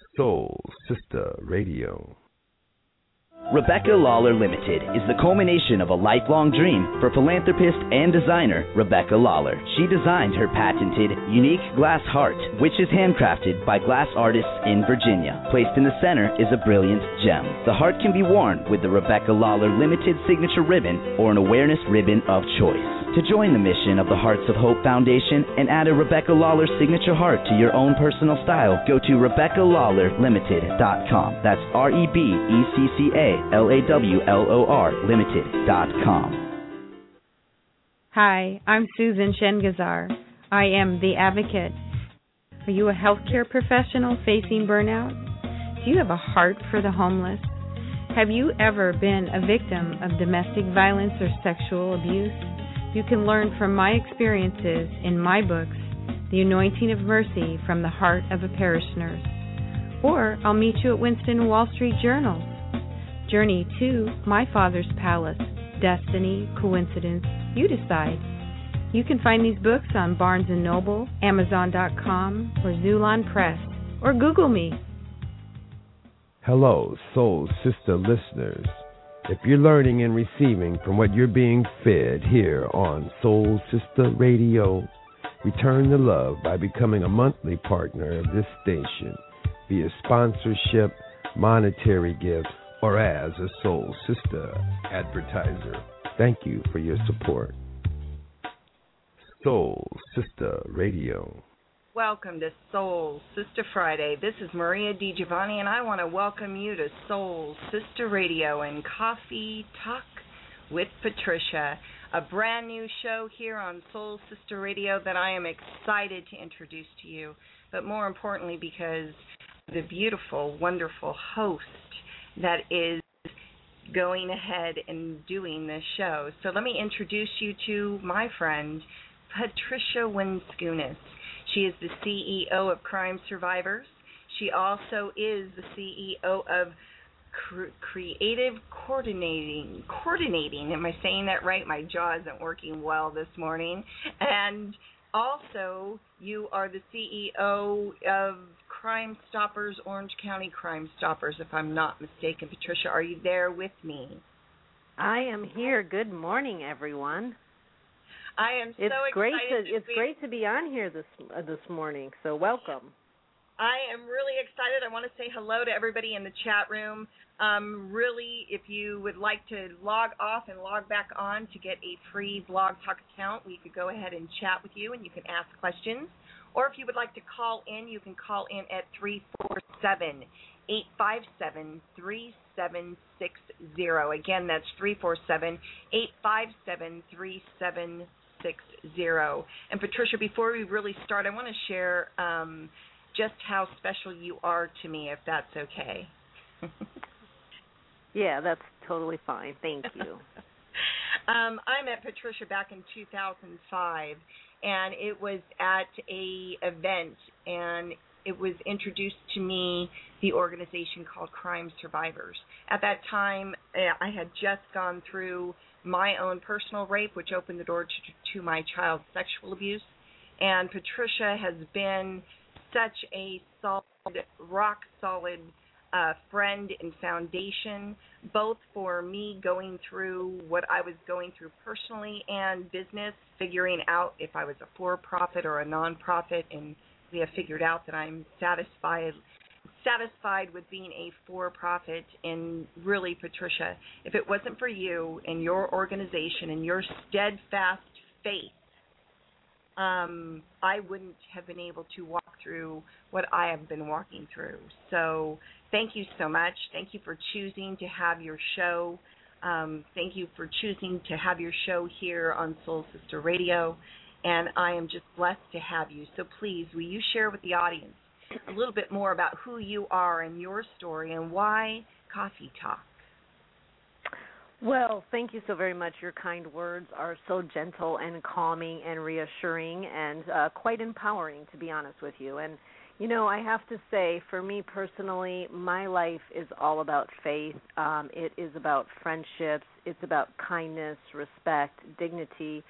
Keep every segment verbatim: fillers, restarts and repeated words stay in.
Soul Sister Radio. Rebecca Lawler Limited is the culmination of a lifelong dream for philanthropist and designer Rebecca Lawler. She designed her patented, unique glass heart, which is handcrafted by glass artists in Virginia. Placed in the center is a brilliant gem. The heart can be worn with the Rebecca Lawler Limited signature ribbon or an awareness ribbon of choice. To join the mission of the Hearts of Hope Foundation and add a Rebecca Lawler signature heart to your own personal style, go to Rebecca Lawler Limited dot com. That's R E B E C C A L A W L O R Limited dot com. Hi, I'm Susan Shengazar. I am the advocate. Are you a healthcare professional facing burnout? Do you have a heart for the homeless? Have you ever been a victim of domestic violence or sexual abuse? You can learn from my experiences in my books, The Anointing of Mercy from the Heart of a Parish Nurse. Or I'll meet you at Winston Wall Street Journals. Journey to My Father's Palace, Destiny, Coincidence, you decide. You can find these books on Barnes and Noble, Amazon dot com, or Zulon Press, or Google me. Hello, Soul Sister listeners. If you're learning and receiving from what you're being fed here on Soul Sister Radio, return the love by becoming a monthly partner of this station via sponsorship, monetary gifts, or as a Soul Sister advertiser. Thank you for your support. Soul Sister Radio. Welcome to Soul Sister Friday. This is Maria DiGiovanni, and I want to welcome you to Soul Sister Radio and Coffee Talk with Patricia, a brand new show here on Soul Sister Radio that I am excited to introduce to you, but more importantly because the beautiful, wonderful host that is going ahead and doing this show. So let me introduce you to my friend, Patricia Winskunis. She is the C E O of Crime Survivors. She also is the C E O of Cre- Creative Coordinating. Coordinating, am I saying that right? My jaw isn't working well this morning. And also, you are the C E O of Crime Stoppers, Orange County Crime Stoppers, if I'm not mistaken. Patricia, are you there with me? I am here. Good morning, everyone. I am so it's excited. Great to, to it's be, great to be on here this uh, this morning, so welcome. I am really excited. I want to say hello to everybody in the chat room. Um, really, if you would like to log off and log back on to get a free Blog Talk account, we could go ahead and chat with you, and you can ask questions. Or if you would like to call in, you can call in at three four seven, eight five seven, three seven six zero. Again, that's three four seven, eight five seven, three seven six zero. And Patricia, before we really start, I want to share um, just how special you are to me, if that's okay. Yeah, that's totally fine. Thank you. um, I met Patricia back in two thousand five, and it was at a event, and it was introduced to me the organization called Crime Survivors. At that time, I had just gone through my own personal rape, which opened the door to, to my child's sexual abuse. And Patricia has been such a solid, rock-solid uh, friend and foundation, both for me going through what I was going through personally and business, figuring out if I was a for-profit or a non-profit, and we have figured out that I'm satisfied satisfied with being a for-profit. And really, Patricia, if it wasn't for you and your organization and your steadfast faith, um, I wouldn't have been able to walk through what I have been walking through. So thank you so much. Thank you for choosing to have your show. Um, thank you for choosing to have your show here on Soul Sister Radio. And I am just blessed to have you. So please, will you share with the audience a little bit more about who you are and your story and why Coffee Talk? Well, thank you so very much. Your kind words are so gentle and calming and reassuring and uh, quite empowering, to be honest with you. And, you know, I have to say, for me personally, my life is all about faith. Um, it is about friendships. It's about kindness, respect, dignity.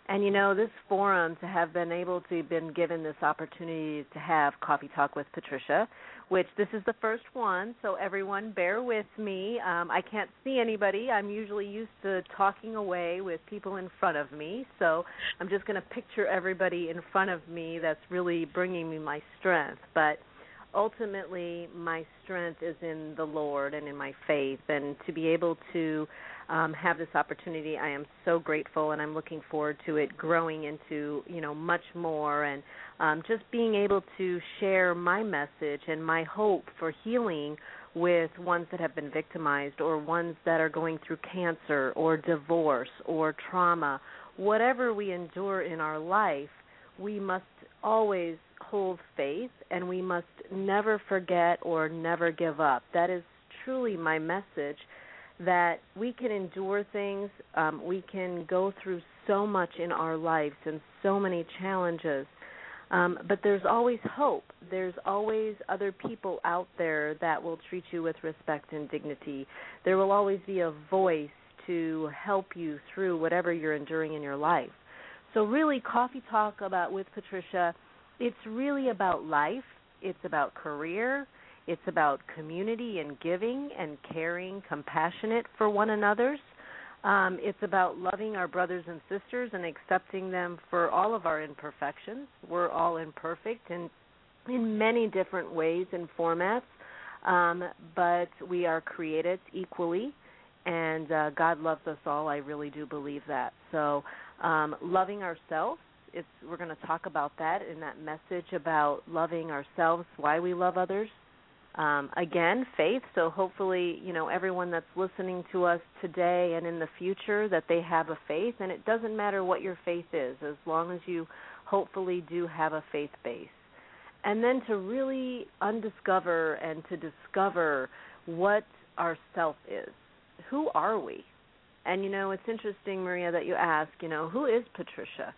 And, you know, this forum, to have been able to been given this opportunity to have Coffee Talk with Patricia, which this is the first one, so everyone bear with me. Um, I can't see anybody. I'm usually used to talking away with people in front of me, so I'm just going to picture everybody in front of me that's really bringing me my strength. But ultimately, my strength is in the Lord and in my faith, and to be able to Um, have this opportunity, I am so grateful, and I'm looking forward to it growing into, you know, much more, and um, just being able to share my message and my hope for healing with ones that have been victimized or ones that are going through cancer or divorce or trauma. Whatever we endure in our life, we must always hold faith, and we must never forget or never give up. That is truly my message, that we can endure things, um, we can go through so much in our lives and so many challenges, um, but there's always hope. There's always other people out there that will treat you with respect and dignity. There will always be a voice to help you through whatever you're enduring in your life. So really, Coffee Talk about with Patricia, it's really about life. It's about career. It's about community and giving and caring, compassionate for one another's. Um, it's about loving our brothers and sisters and accepting them for all of our imperfections. We're all imperfect in, in many different ways and formats, um, but we are created equally, and uh, God loves us all. I really do believe that. So um, loving ourselves, it's, we're going to talk about that in that message about loving ourselves, why we love others. Um, again, faith, so hopefully, you know, everyone that's listening to us today and in the future, that they have a faith, and it doesn't matter what your faith is, as long as you hopefully do have a faith base. And then to really undiscover and to discover what our self is. Who are we? And, you know, it's interesting, Maria, that you ask, you know, who is Patricia?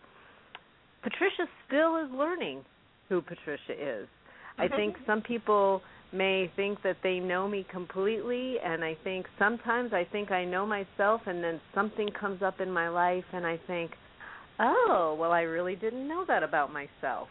Patricia still is learning who Patricia is. I think some people may think that they know me completely, and I think sometimes I think I know myself, and then something comes up in my life, and I think, oh, well, I really didn't know that about myself.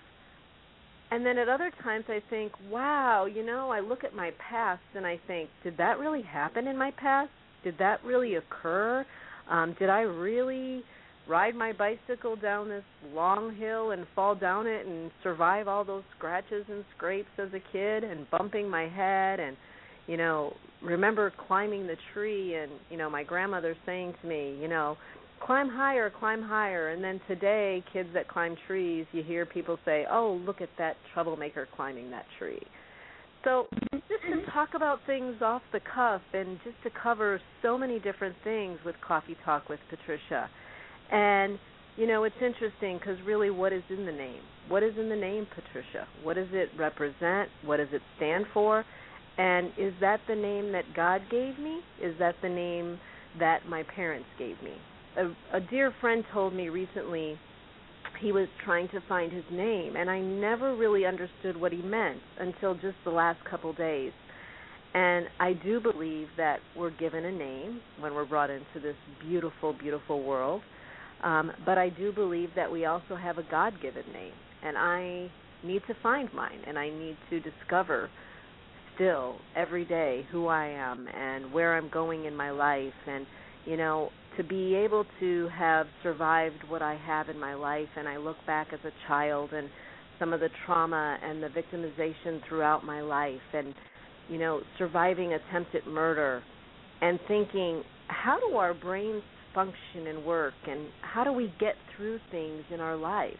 And then at other times I think, wow, you know, I look at my past, and I think, did that really happen in my past? Did that really occur? Um, did I really ride my bicycle down this long hill and fall down it and survive all those scratches and scrapes as a kid and bumping my head, and, you know, remember climbing the tree and, you know, my grandmother saying to me, you know, climb higher, climb higher. And then today, kids that climb trees, you hear people say, oh, look at that troublemaker climbing that tree. So just to talk about things off the cuff and just to cover so many different things with Coffee Talk with Patricia. And, you know, it's interesting because really what is in the name? What is in the name, Patricia? What does it represent? What does it stand for? And is that the name that God gave me? Is that the name that my parents gave me? A, a dear friend told me recently he was trying to find his name, and I never really understood what he meant until just the last couple days. And I do believe that we're given a name when we're brought into this beautiful, beautiful world. Um, but I do believe that we also have a God-given name, and I need to find mine, and I need to discover still every day who I am and where I'm going in my life, and, you know, to be able to have survived what I have in my life, and I look back as a child and some of the trauma and the victimization throughout my life, and, you know, surviving attempted murder, and thinking, how do our brains function and work, and how do we get through things in our life?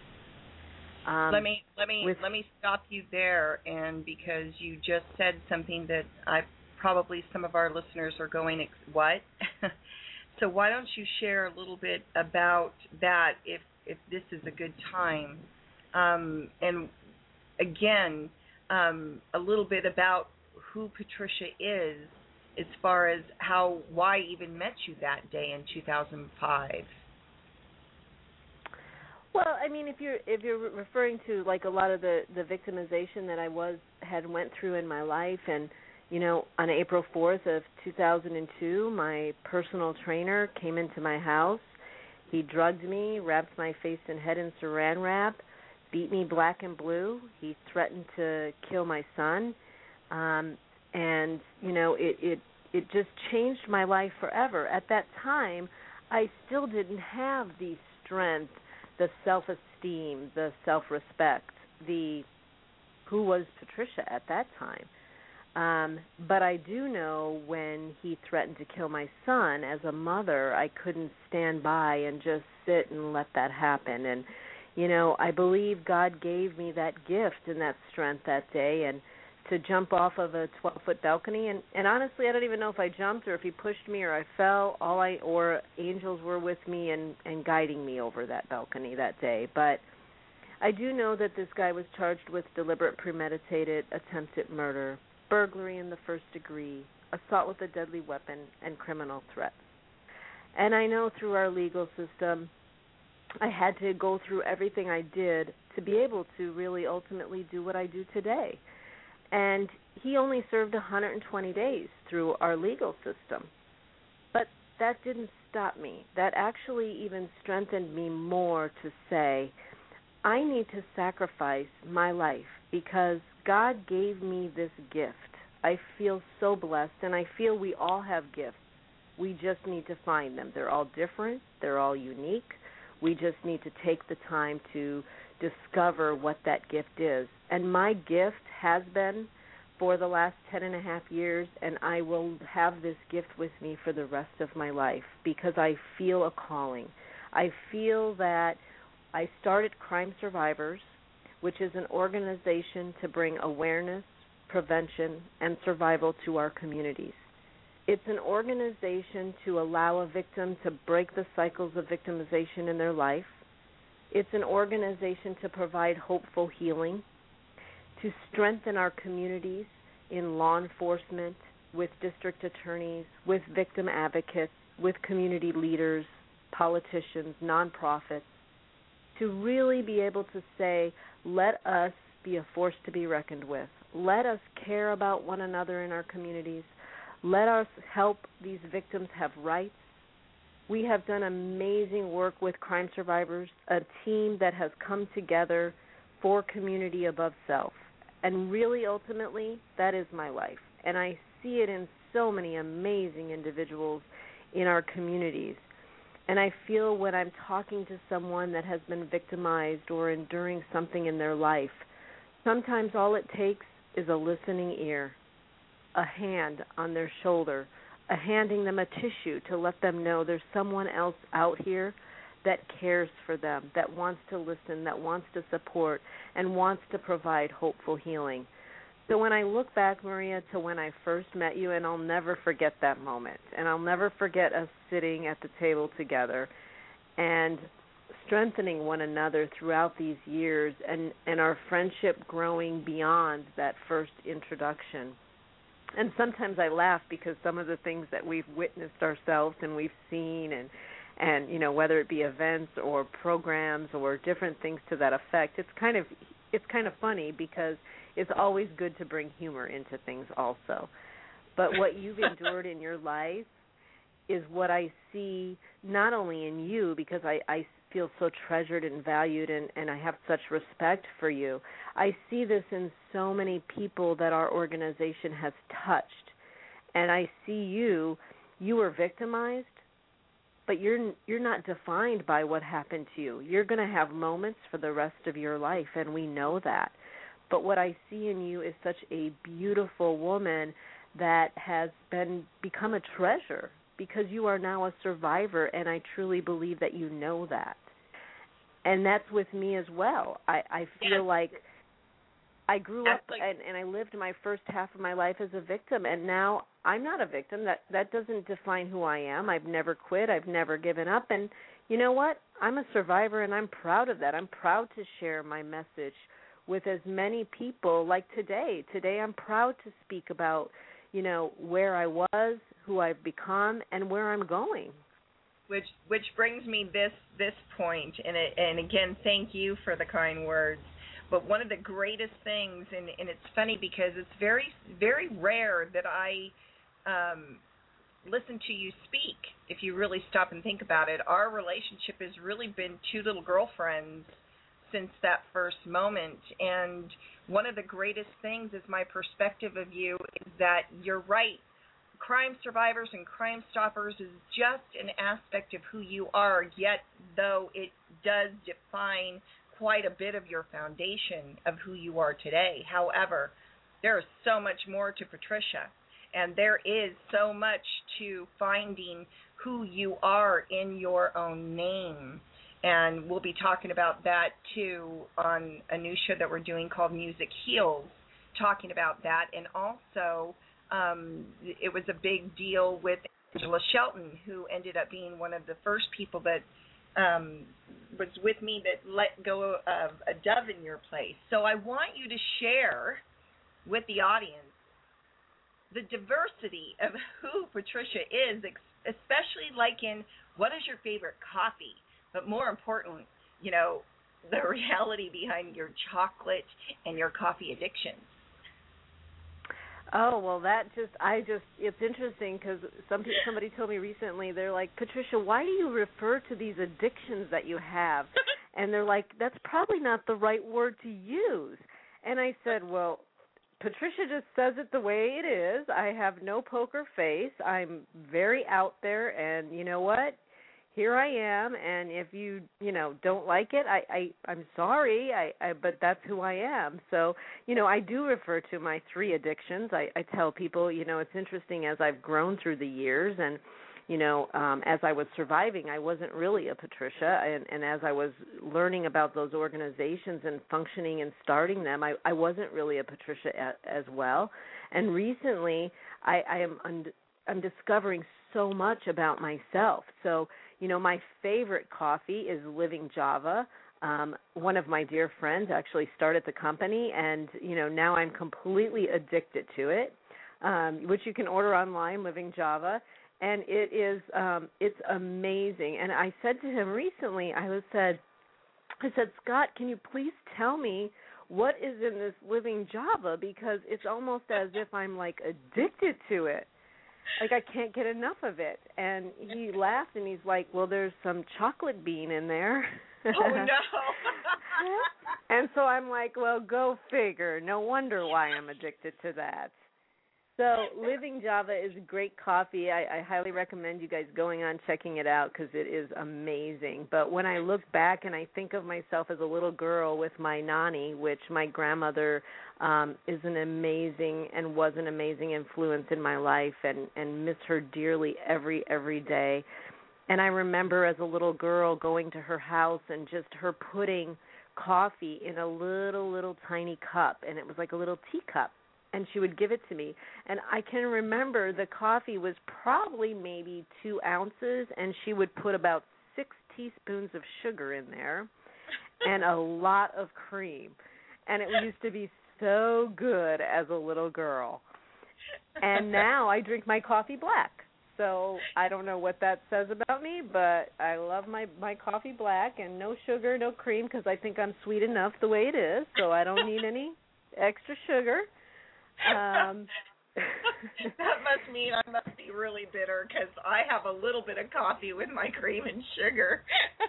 Um, let me let me with, let me stop you there, and because you just said something that I probably some of our listeners are going, what? So why don't you share a little bit about that, if if this is a good time, um, and again, um, a little bit about who Patricia is, as far as how, why I even met you that day in two thousand five. Well, I mean, if you're if you're referring to like a lot of the, the victimization that I was had went through in my life, and you know, on April fourth of two thousand two, my personal trainer came into my house. He drugged me, wrapped my face and head in saran wrap, beat me black and blue. He threatened to kill my son. Um, and, you know, it, it, it just changed my life forever. At that time, I still didn't have the strength, the self-esteem, the self-respect, the who was Patricia at that time. Um, but I do know when he threatened to kill my son, as a mother, I couldn't stand by and just sit and let that happen. And, you know, I believe God gave me that gift and that strength that day, and to jump off of a twelve-foot balcony. And, and honestly, I don't even know if I jumped or if he pushed me or I fell. All I or angels were with me and, and guiding me over that balcony that day. But I do know that this guy was charged with deliberate premeditated attempted murder, burglary in the first degree, assault with a deadly weapon, and criminal threats. And I know through our legal system, I had to go through everything I did to be able to really ultimately do what I do today. And he only served one hundred twenty days through our legal system. But that didn't stop me. That actually even strengthened me more to say, I need to sacrifice my life because God gave me this gift. I feel so blessed, and I feel we all have gifts. We just need to find them. They're all different. They're all unique. We just need to take the time to discover what that gift is. And my gift has been for the last ten and a half years, and I will have this gift with me for the rest of my life because I feel a calling. I feel that I started Crime Survivors, which is an organization to bring awareness, prevention, and survival to our communities. It's an organization to allow a victim to break the cycles of victimization in their life. It's an organization to provide hopeful healing, to strengthen our communities in law enforcement, with district attorneys, with victim advocates, with community leaders, politicians, nonprofits, to really be able to say, let us be a force to be reckoned with. Let us care about one another in our communities. Let us help these victims have rights. We have done amazing work with Crime Survivors, a team that has come together for community above self. And really, ultimately, that is my life. And I see it in so many amazing individuals in our communities. And I feel when I'm talking to someone that has been victimized or enduring something in their life, sometimes all it takes is a listening ear, a hand on their shoulder, a handing them a tissue to let them know there's someone else out here that cares for them, that wants to listen, that wants to support, and wants to provide hopeful healing. So when I look back, Maria, to when I first met you, and I'll never forget that moment, and I'll never forget us sitting at the table together and strengthening one another throughout these years, and, and our friendship growing beyond that first introduction. And sometimes I laugh because some of the things that we've witnessed ourselves and we've seen, and, and you know, whether it be events or programs or different things to that effect, it's kind of it's kind of funny because it's always good to bring humor into things also. But what you've endured in your life is what I see not only in you, because I, I feel so treasured and valued and, and I have such respect for you. I see this in so many people that our organization has touched. And I see you, you were victimized, but you're you're not defined by what happened to you. You're going to have moments for the rest of your life, and we know that. But what I see in you is such a beautiful woman that has been become a treasure because you are now a survivor, and I truly believe that you know that. And that's with me as well. I, I feel yes. like I grew that's up like- and, and I lived my first half of my life as a victim, and now I'm not a victim. That that doesn't define who I am. I've never quit. I've never given up. And you know what? I'm a survivor, and I'm proud of that. I'm proud to share my message with as many people like today. Today I'm proud to speak about, you know, where I was, who I've become, and where I'm going. Which which brings me this this point, and it, and again, thank you for the kind words. But one of the greatest things, and, and it's funny because it's very very rare that I um, listen to you speak, if you really stop and think about it, our relationship has really been two little girlfriends since that first moment. And one of the greatest things is my perspective of you is that you're right. Crime survivors and Crime Stoppers is just an aspect of who you are, yet though it does define quite a bit of your foundation of who you are today. However, there is so much more to Patricia, and there is so much to finding who you are in your own name. And we'll be talking about that, too, on a new show that we're doing called Music Heals, talking about that. And also, um, it was a big deal with Angela Shelton, who ended up being one of the first people that um, was with me that let go of a dove in your place. So I want you to share with the audience the diversity of who Patricia is, especially like in what is your favorite coffee, but more important, you know, the reality behind your chocolate and your coffee addictions. Oh, well, that just, I just, it's interesting because some, somebody told me recently, they're like, Patricia, why do you refer to these addictions that you have? And they're like, that's probably not the right word to use. And I said, well, Patricia just says it the way it is. I have no poker face. I'm very out there, and you know what? Here I am, and if you, you know, don't like it, I, I, I'm sorry, I, I, but that's who I am. So, you know, I do refer to my three addictions. I, I tell people, you know, it's interesting as I've grown through the years, and, you know, um, as I was surviving, I wasn't really a Patricia, and, and as I was learning about those organizations and functioning and starting them, I, I wasn't really a Patricia a, as well. And recently, I, I am und- I'm discovering so much about myself. So, you know, my favorite coffee is Living Java. Um, one of my dear friends actually started the company, and, you know, now I'm completely addicted to it, um, which you can order online, Living Java. And it is, um, it's amazing. And I said to him recently, I was said, I said, Scott, can you please tell me what is in this Living Java? Because it's almost as if I'm, like, addicted to it. Like, I can't get enough of it. And he laughed, and he's like, well, there's some chocolate bean in there. Oh, no. And so I'm like, well, go figure. No wonder why I'm addicted to that. So Living Java is great coffee. I, I highly recommend you guys going on checking it out because it is amazing. But when I look back and I think of myself as a little girl with my Nani, which my grandmother um, is an amazing and was an amazing influence in my life, and, and miss her dearly every, every day. And I remember as a little girl going to her house and just her putting coffee in a little, little tiny cup, and it was like a little teacup. And she would give it to me. And I can remember the coffee was probably maybe two ounces, and she would put about six teaspoons of sugar in there and a lot of cream. And it used to be so good as a little girl. And now I drink my coffee black. So I don't know what that says about me, but I love my, my coffee black and no sugar, no cream, because I think I'm sweet enough the way it is, so I don't need any extra sugar. Um, that must mean I must be really bitter because I have a little bit of coffee with my cream and sugar.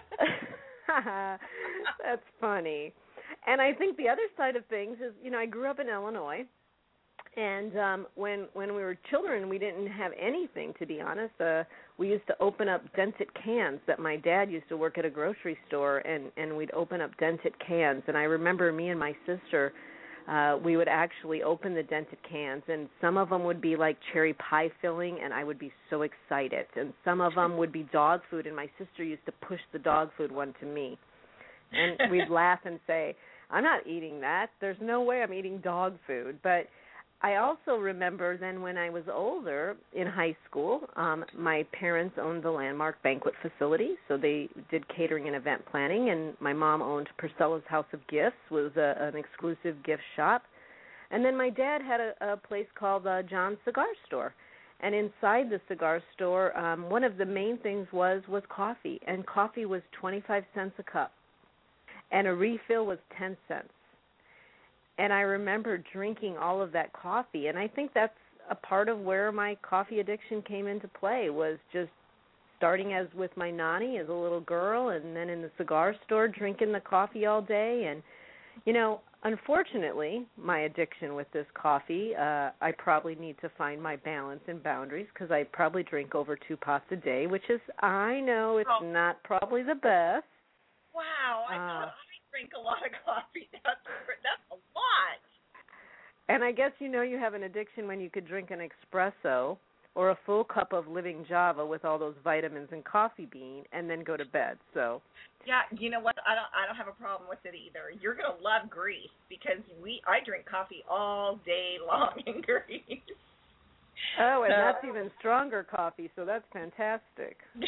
That's funny. And I think the other side of things is, you know, I grew up in Illinois, and um, when when we were children, we didn't have anything, to be honest. Uh, we used to open up dented cans that my dad used to work at a grocery store, and, and we'd open up dented cans. And I remember me and my sister, Uh, we would actually open the dented cans, and some of them would be like cherry pie filling, and I would be so excited. And some of them would be dog food, and my sister used to push the dog food one to me. And we'd laugh and say, I'm not eating that. There's no way I'm eating dog food. But I also remember then when I was older in high school, um, my parents owned the Landmark Banquet Facility, so they did catering and event planning, and my mom owned Purcella's House of Gifts, was a, an exclusive gift shop. And then my dad had a, a place called uh, John's Cigar Store. And inside the cigar store, um, one of the main things was, was coffee, and coffee was twenty-five cents a cup, and a refill was ten cents. And I remember drinking all of that coffee, and I think that's a part of where my coffee addiction came into play, was just starting as with my nanny as a little girl, and then in the cigar store drinking the coffee all day. And, you know, unfortunately, my addiction with this coffee, uh, I probably need to find my balance and boundaries, because I probably drink over two pots a day, which is, I know it's oh. not probably the best. Wow, I uh, thought I drink a lot of coffee. That's, that's a lot. And I guess you know you have an addiction when you could drink an espresso or a full cup of living Java with all those vitamins and coffee bean, and then go to bed. So, yeah, you know what? I don't. I don't have a problem with it either. You're gonna love Greece, because we. I drink coffee all day long in Greece. Oh, and so. That's even stronger coffee. So that's fantastic. no,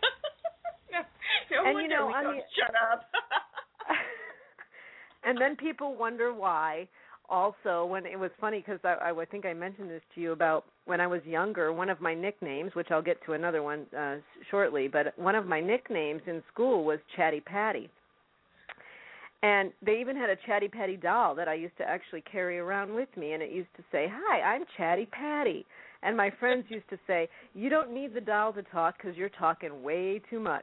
no and wonder you know, we on don't the, shut up. And then people wonder why. Also, when it was funny, because I, I think I mentioned this to you about when I was younger, one of my nicknames, which I'll get to another one uh, shortly, but one of my nicknames in school was Chatty Patty. And they even had a Chatty Patty doll that I used to actually carry around with me, and it used to say, "Hi, I'm Chatty Patty." And my friends used to say, "You don't need the doll to talk because you're talking way too much."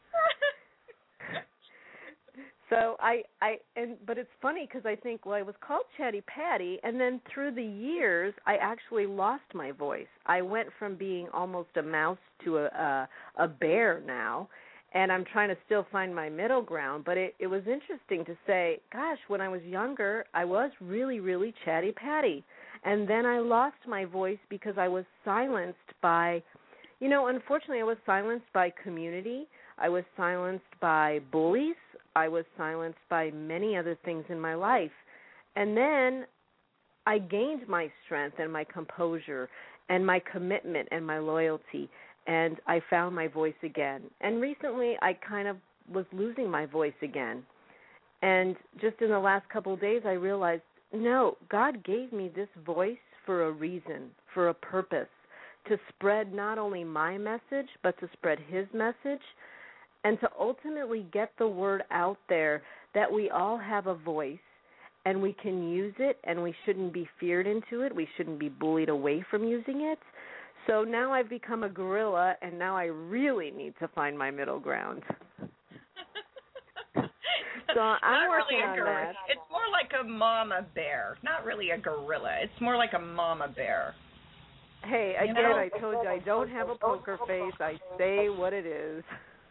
So I, I, and but it's funny because I think, well, I was called Chatty Patty, and then through the years, I actually lost my voice. I went from being almost a mouse to a a, a bear now, and I'm trying to still find my middle ground. But it, it was interesting to say, gosh, when I was younger, I was really, really Chatty Patty, and then I lost my voice because I was silenced by, you know, unfortunately, I was silenced by community. I was silenced by bullies. I was silenced by many other things in my life. And then I gained my strength and my composure and my commitment and my loyalty, and I found my voice again. And recently I kind of was losing my voice again. And just in the last couple of days I realized, no, God gave me this voice for a reason, for a purpose, to spread not only my message, but to spread His message, and to ultimately get the word out there that we all have a voice and we can use it, and we shouldn't be feared into it. We shouldn't be bullied away from using it. So now I've become a gorilla, and now I really need to find my middle ground. So I'm not working really a on gorilla. that. It's more like a mama bear, not really a gorilla. It's more like a mama bear. Hey, again, you know? I told you I don't have a poker face. I say what it is.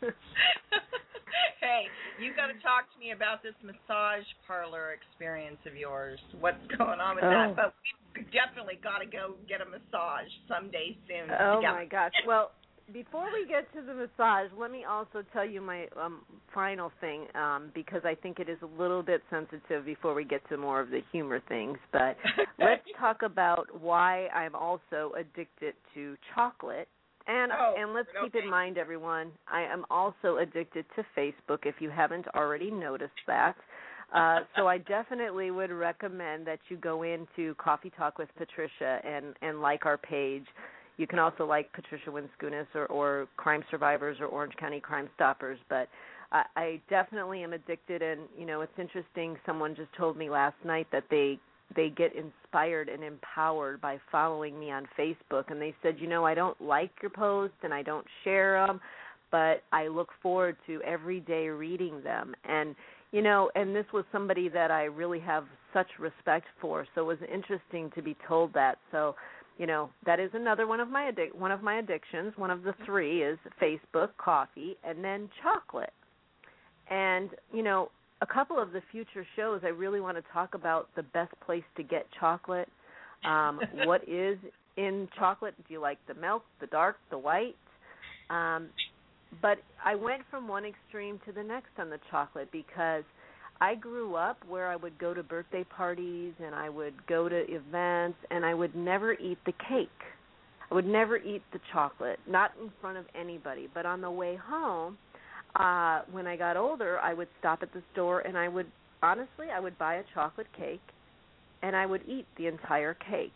Hey, you got to talk to me about this massage parlor experience of yours. What's going on with oh. that? But we've definitely got to go get a massage someday soon. Oh, together. My gosh. Well, before we get to the massage, let me also tell you my um, final thing, um, because I think it is a little bit sensitive before we get to more of the humor things. But let's talk about why I'm also addicted to chocolate. And oh, and let's okay. keep in mind, everyone, I am also addicted to Facebook, if you haven't already noticed that. Uh, so I definitely would recommend that you go into Coffee Talk with Patricia and, and like our page. You can also like Patricia Winskunis or, or Crime Survivors or Orange County Crime Stoppers. But I, I definitely am addicted, and, you know, it's interesting. Someone just told me last night that they they get inspired and empowered by following me on Facebook. And they said, you know, I don't like your posts and I don't share them, but I look forward to every day reading them. And, you know, and this was somebody that I really have such respect for. So it was interesting to be told that. So, you know, that is another one of my addic- one of my addictions. One of the three is Facebook, coffee, and then chocolate. And, you know, a couple of the future shows, I really want to talk about the best place to get chocolate. Um, what is in chocolate? Do you like the milk, the dark, the white? Um, but I went from one extreme to the next on the chocolate because I grew up where I would go to birthday parties and I would go to events and I would never eat the cake. I would never eat the chocolate, not in front of anybody. But on the way home, Uh, when I got older, I would stop at the store and I would, honestly, I would buy a chocolate cake and I would eat the entire cake.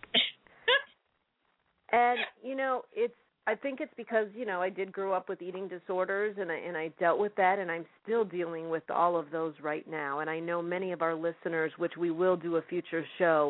And, you know, it's, I think it's because, you know, I did grow up with eating disorders and I, and I dealt with that, and I'm still dealing with all of those right now. And I know many of our listeners, which we will do a future show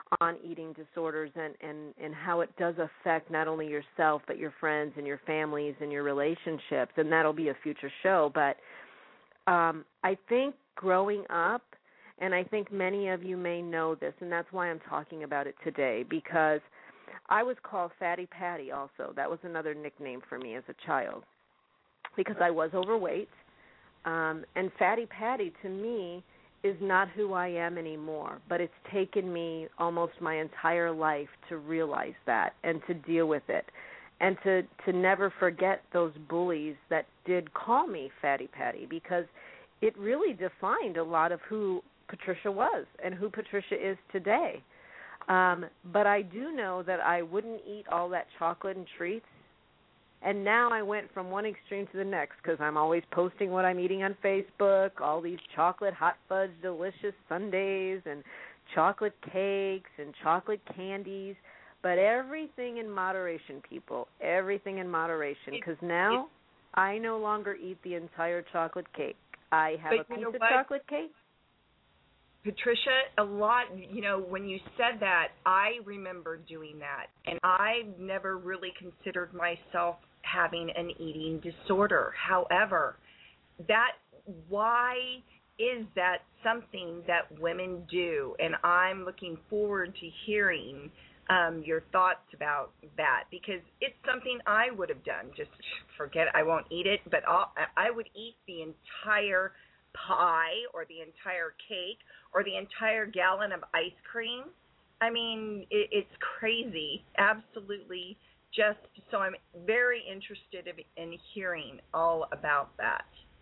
on eating disorders and, and, and how it does affect not only yourself but your friends and your families and your relationships, and that'll be a future show. But um, I think growing up, and I think many of you may know this, and that's why I'm talking about it today, because I was called Fatty Patty also. That was another nickname for me as a child because I was overweight. Um, and Fatty Patty, to me, is not who I am anymore, but it's taken me almost my entire life to realize that and to deal with it and to, to never forget those bullies that did call me Fatty Patty, because it really defined a lot of who Patricia was and who Patricia is today. Um, but I do know that I wouldn't eat all that chocolate and treats. And now I went from one extreme to the next because I'm always posting what I'm eating on Facebook, all these chocolate hot fudge delicious sundaes and chocolate cakes and chocolate candies. But everything in moderation, people, everything in moderation, because now I no longer eat the entire chocolate cake. I have a piece of chocolate cake. Patricia, a lot, you know, when you said that, I remember doing that, and I never really considered myself having an eating disorder. However, that, why is that something that women do? And I'm looking forward to hearing um, your thoughts about that, because it's something I would have done. Just forget, I won't eat it, but I'll, I would eat the entire pie or the entire cake or the entire gallon of ice cream. I mean, it, it's crazy, absolutely. Just so I'm very interested in hearing all about that.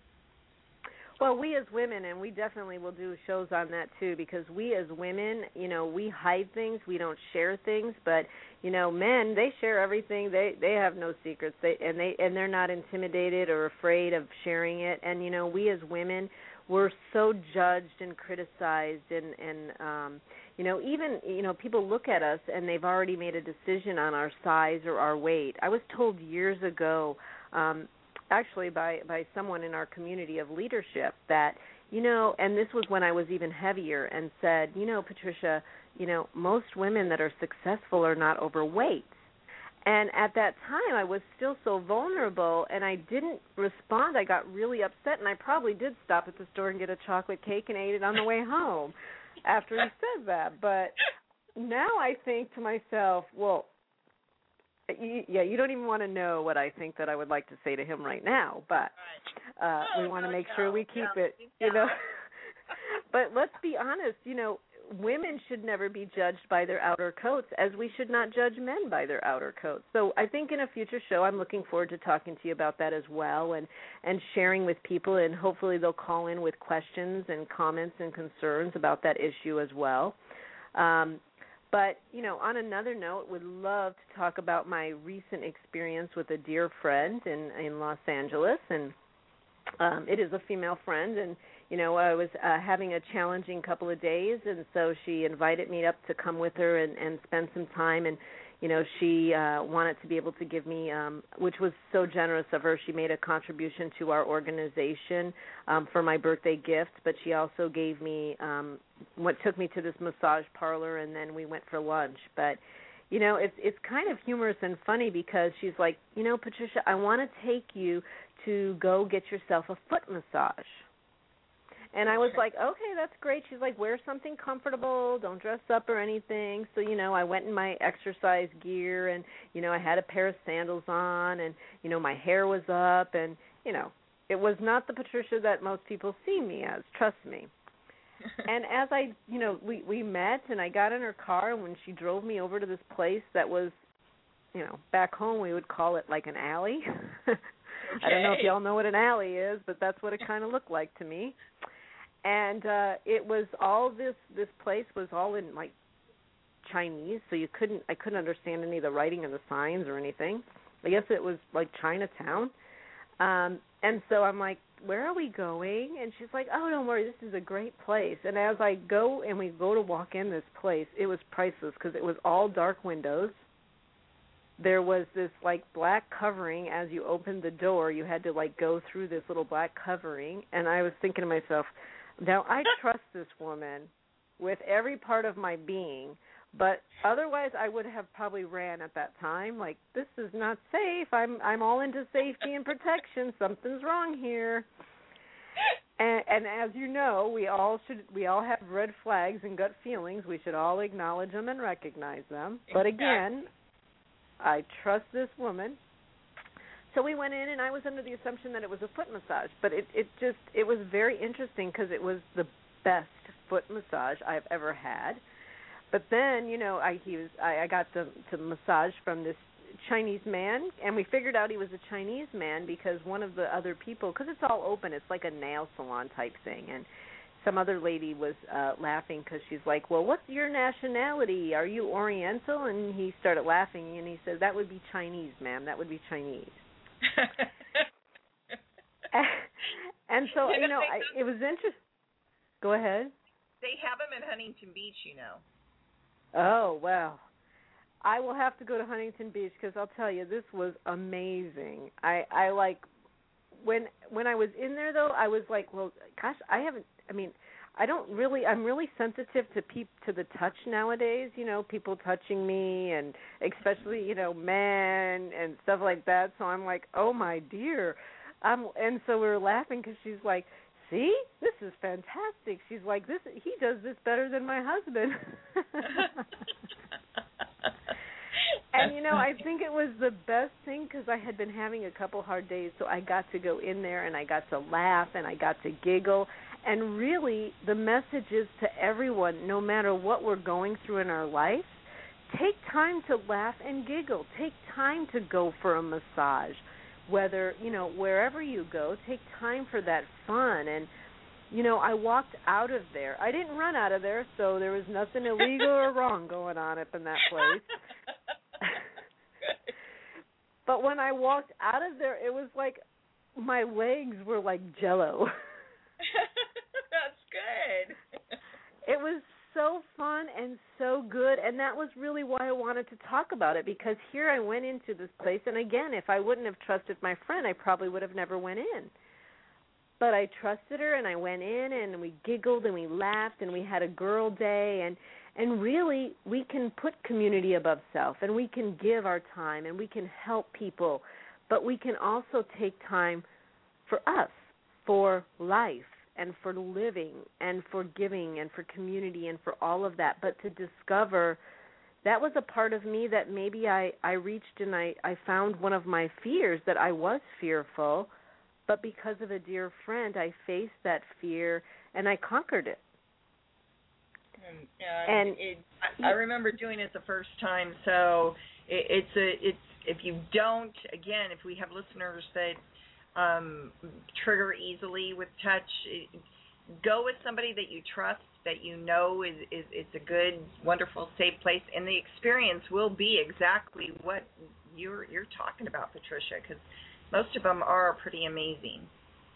Well, we as women, and we definitely will do shows on that too, because we as women, you know, we hide things, we don't share things, but you know, men, they share everything. They they have no secrets. They and they and they're not intimidated or afraid of sharing it. And you know, we as women, we're so judged and criticized, and and um, you know, even you know, people look at us and they've already made a decision on our size or our weight. I was told years ago, um, actually by by someone in our community of leadership, that you know, and this was when I was even heavier, and said, you know, Patricia, you know, most women that are successful are not overweight. And at that time, I was still so vulnerable, and I didn't respond. I got really upset, and I probably did stop at the store and get a chocolate cake and ate it on the way home after he said that. But now I think to myself, well, yeah, you don't even want to know what I think that I would like to say to him right now, but uh, we want to make sure we keep it, you know. But let's be honest, you know, women should never be judged by their outer coats, as we should not judge men by their outer coats. So I think in a future show, I'm looking forward to talking to you about that as well, and, and sharing with people, and hopefully they'll call in with questions and comments and concerns about that issue as well. Um, but, you know, on another note, would love to talk about my recent experience with a dear friend in, in Los Angeles, and um, it is a female friend, and you know, I was uh, having a challenging couple of days, and so she invited me up to come with her and, and spend some time. And, you know, she uh, wanted to be able to give me, um, which was so generous of her, she made a contribution to our organization um, for my birthday gift, but she also gave me um, what took me to this massage parlor, and then we went for lunch. But, you know, it's it's kind of humorous and funny, because she's like, you know, Patricia, I want to take you to go get yourself a foot massage. And I was like, okay, that's great. She's like, wear something comfortable, don't dress up or anything. So, you know, I went in my exercise gear, and, you know, I had a pair of sandals on, and, you know, my hair was up, and, you know, it was not the Patricia that most people see me as, trust me. And as I, you know, we, we met, and I got in her car, and when she drove me over to this place that was, you know, back home we would call it like an alley. Okay. I don't know if y'all know what an alley is, but that's what it kind of looked like to me. And uh, it was all this. This place was all in like Chinese, so you couldn't. I couldn't understand any of the writing of the signs or anything. I guess it was like Chinatown. Um, and so I'm like, where are we going? And she's like, oh, don't worry, this is a great place. And as I go and we go to walk in this place, it was priceless, because it was all dark windows. There was this like black covering. As you opened the door, you had to like go through this little black covering. And I was thinking to myself, now, I trust this woman with every part of my being, But otherwise, I would have probably ran at that time. Like, this is not safe. I'm I'm all into safety and protection. Something's wrong here. And, and as you know, we all should we all have red flags and gut feelings. We should all acknowledge them and recognize them. But again, I trust this woman. So we went in, and I was under the assumption that it was a foot massage. But it it just it was very interesting because it was the best foot massage I've ever had. But then, you know, I he was I, I got the to massage from this Chinese man, and we figured out he was a Chinese man because one of the other people, because it's all open, it's like a nail salon type thing, and some other lady was uh, laughing because she's like, well, what's your nationality? Are you Oriental? And he started laughing, and he said, that would be Chinese, ma'am. That would be Chinese. And so, you know, I, it was interesting. Go ahead. They have them in Huntington Beach, you know. Oh, well, I will have to go to Huntington Beach because I'll tell you, this was amazing. I, I like, when when I was in there, though, I was like, well, gosh, I haven't, I mean, I don't really, I'm really sensitive to peop, to the touch nowadays, you know, people touching me, and especially, you know, men and stuff like that. So I'm like, oh, my dear. Um, and so we were laughing because she's like, see, this is fantastic. She's like, this. He does this better than my husband. And, you know, I think it was the best thing because I had been having a couple hard days, so I got to go in there and I got to laugh and I got to giggle. And really, the message is to everyone, no matter what we're going through in our life, take time to laugh and giggle. Take time to go for a massage. Whether, you know, wherever you go, take time for that fun. And, you know, I walked out of there. I didn't run out of there, so there was nothing illegal or wrong going on up in that place. But when I walked out of there, it was like my legs were like Jell-O. That's good. It was so fun and so good, and that was really why I wanted to talk about it, because here I went into this place, and again, if I wouldn't have trusted my friend, I probably would have never went in. But I trusted her, and I went in, and we giggled, and we laughed, and we had a girl day, and and really, we can put community above self, and we can give our time, and we can help people, but we can also take time for us, for life, and for living, and for giving, and for community, and for all of that. But to discover, that was a part of me that maybe I, I reached and I, I found one of my fears, that I was fearful, but because of a dear friend, I faced that fear, and I conquered it. And, and, and it, I, I remember doing it the first time, so it, it's a, it's if you don't, again, if we have listeners that Um, trigger easily with touch, go with somebody that you trust, that you know is, is it's a good, wonderful, safe place, and the experience will be exactly what you're you're talking about, Patricia, because most of them are pretty amazing.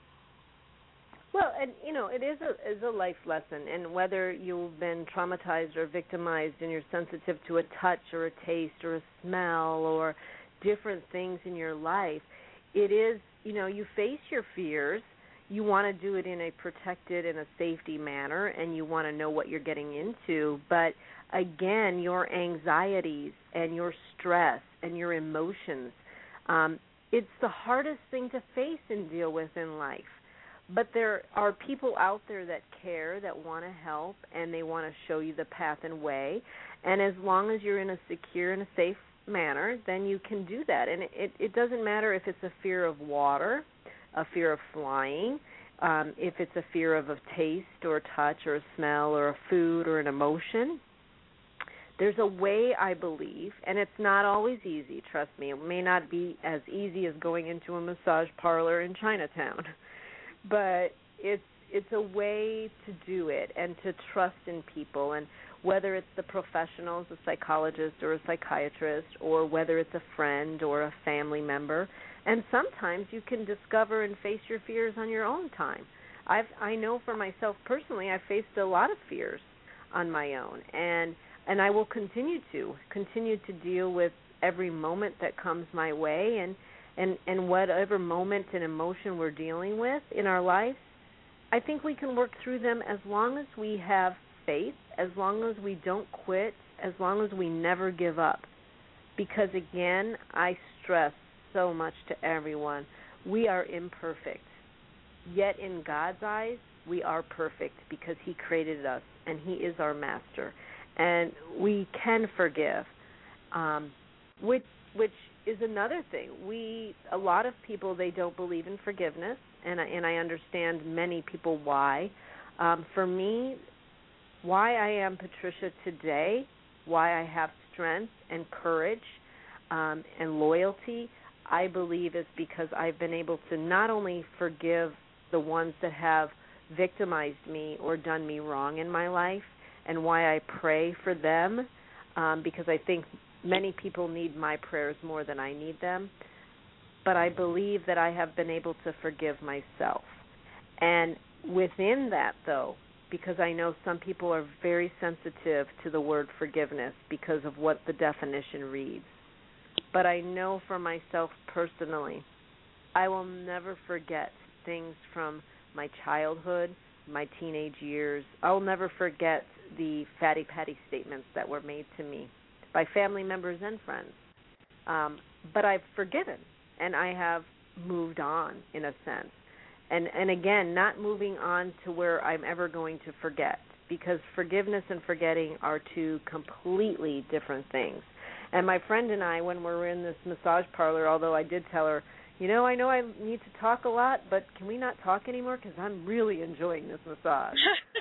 Well, and you know, it is a is a life lesson, and whether you've been traumatized or victimized and you're sensitive to a touch or a taste or a smell or different things in your life, it is, you know, you face your fears. You want to do it in a protected and a safety manner, and you want to know what you're getting into. But again, your anxieties and your stress and your emotions, um, it's the hardest thing to face and deal with in life. But there are people out there that care, that want to help, and they want to show you the path and way. And as long as you're in a secure and a safe manner, then you can do that. And it, it doesn't matter if it's a fear of water, a fear of flying, um, if it's a fear of a taste or a touch or a smell or a food or an emotion. There's a way, I believe, and it's not always easy, trust me. It may not be as easy as going into a massage parlor in Chinatown, but it's it's a way to do it and to trust in people. And whether it's the professionals, a psychologist or a psychiatrist, or whether it's a friend or a family member. And sometimes you can discover and face your fears on your own time. I've, I know for myself personally, I've faced a lot of fears on my own, and and I will continue to, continue to deal with every moment that comes my way, and, and, and whatever moment and emotion we're dealing with in our life, I think we can work through them as long as we have faith, as long as we don't quit as long as we never give up. Because, again, I stress so much to everyone, we are imperfect. Yet in God's eyes, we are perfect because He created us and He is our master. And we can forgive, um, which, which is another thing. We, a lot of people, they don't believe in forgiveness, and I, and I understand many people why. Um, for me, why I am Patricia today, why I have strength and courage um, and loyalty, I believe is because I've been able to not only forgive the ones that have victimized me or done me wrong in my life, and why I pray for them, um, because I think many people need my prayers more than I need them, but I believe that I have been able to forgive myself. And within that, though, because I know some people are very sensitive to the word forgiveness because of what the definition reads, but I know for myself personally, I will never forget things from my childhood, my teenage years. I'll never forget the fatty patty statements that were made to me by family members and friends. Um, but I've forgiven, and I have moved on in a sense. And, and again, not moving on to where I'm ever going to forget, because forgiveness and forgetting are two completely different things. And my friend and I, when we were in this massage parlor, although I did tell her, you know, I know I need to talk a lot, but can we not talk anymore because I'm really enjoying this massage.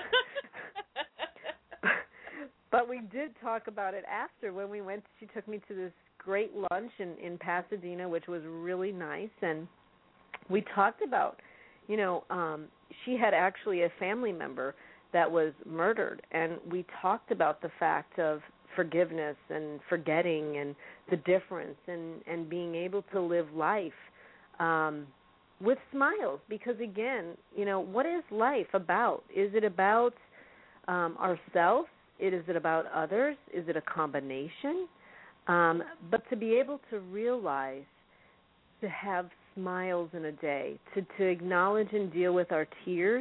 But we did talk about it after when we went. She took me to this great lunch in, in Pasadena, which was really nice, and we talked about, you know, um, she had actually a family member that was murdered, and we talked about the fact of forgiveness and forgetting and the difference and, and being able to live life um, with smiles, because, again, you know, what is life about? Is it about um, ourselves? Is it about others? Is it a combination? Um, but to be able to realize, to have smiles in a day, to, to acknowledge and deal with our tears.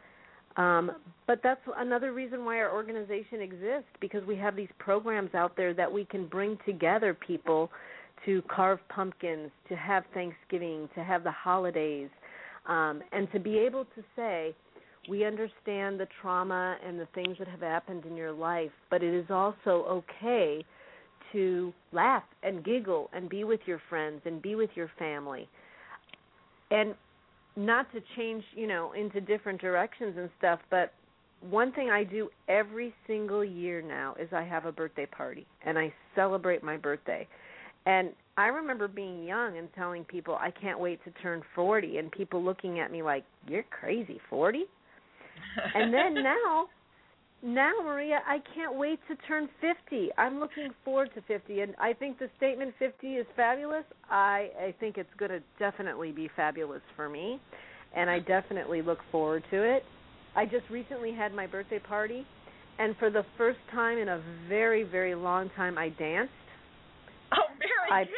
Um, but that's another reason why our organization exists, because we have these programs out there that we can bring together people to carve pumpkins, to have Thanksgiving, to have the holidays, um, and to be able to say, we understand the trauma and the things that have happened in your life, but it is also okay to laugh and giggle and be with your friends and be with your family. And not to change, you know, into different directions and stuff, but one thing I do every single year now is I have a birthday party, and I celebrate my birthday. And I remember being young and telling people I can't wait to turn forty, and people looking at me like, you're crazy, forty? And then now, now, Maria, I can't wait to turn fifty. I'm looking forward to fifty, and I think the statement fifty is fabulous. I, I think it's going to definitely be fabulous for me, and I definitely look forward to it. I just recently had my birthday party, and for the first time in a very, very long time, I danced. Oh, very I,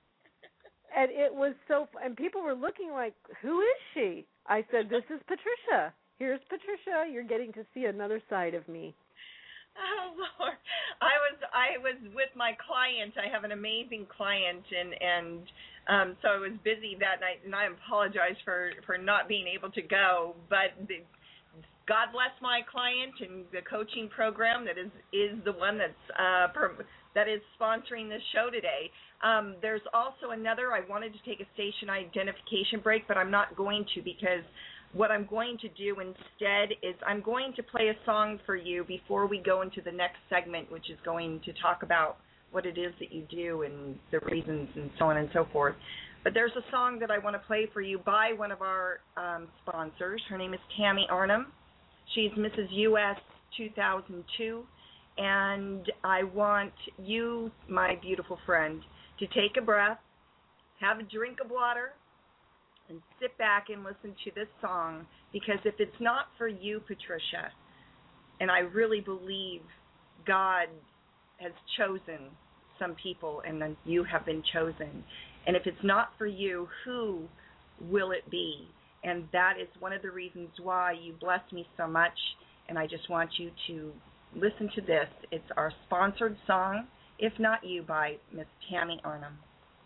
good. And it was so, and people were looking like, who is she? I said, this is Patricia. Here's Patricia. You're getting to see another side of me. Oh, Lord. I was I was with my client. I have an amazing client, and, and um, so I was busy that night, and I apologize for, for not being able to go. But the, God bless my client and the coaching program that is, is the one that's uh, per, that is sponsoring this show today. Um, there's also another. I wanted to take a station identification break, but I'm not going to, because what I'm going to do instead is I'm going to play a song for you before we go into the next segment, which is going to talk about what it is that you do and the reasons and so on and so forth. But there's a song that I want to play for you by one of our um, sponsors. Her name is Tammy Arnhem. She's Missus U S two thousand two, and I want you, my beautiful friend, to take a breath, have a drink of water, and sit back and listen to this song, because if it's not for you, Patricia, and I really believe God has chosen some people, and then you have been chosen, and if it's not for you, who will it be? And that is one of the reasons why you bless me so much, and I just want you to listen to this. It's our sponsored song, If Not You, by Miss Tammy Arnhem.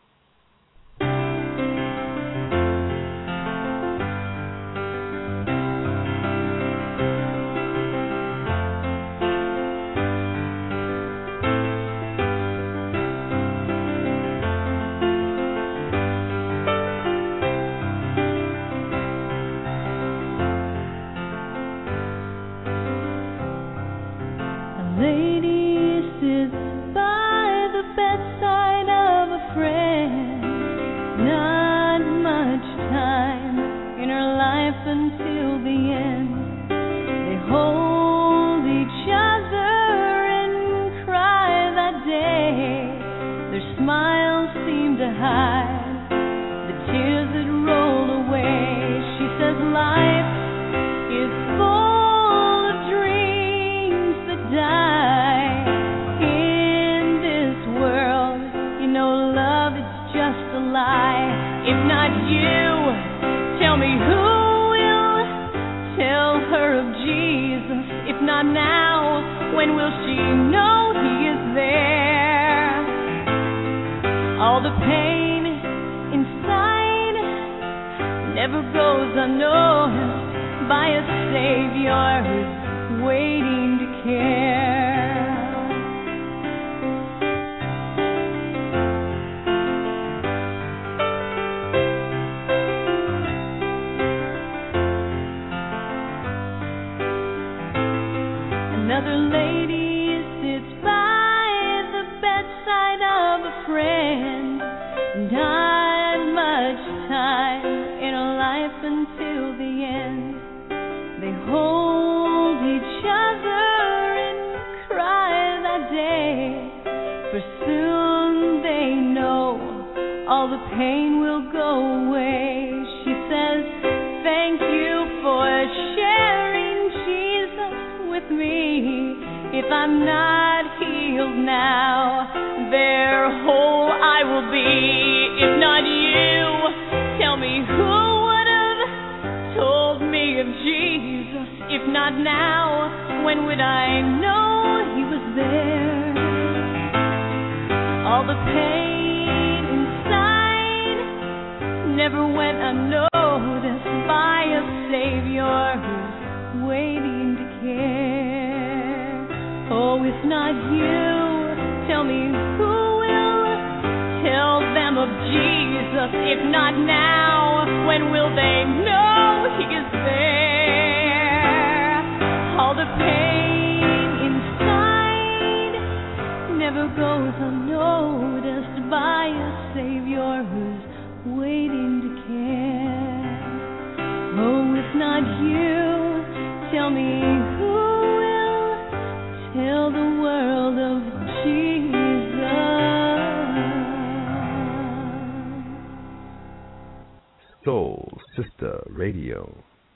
Soul Sister Radio.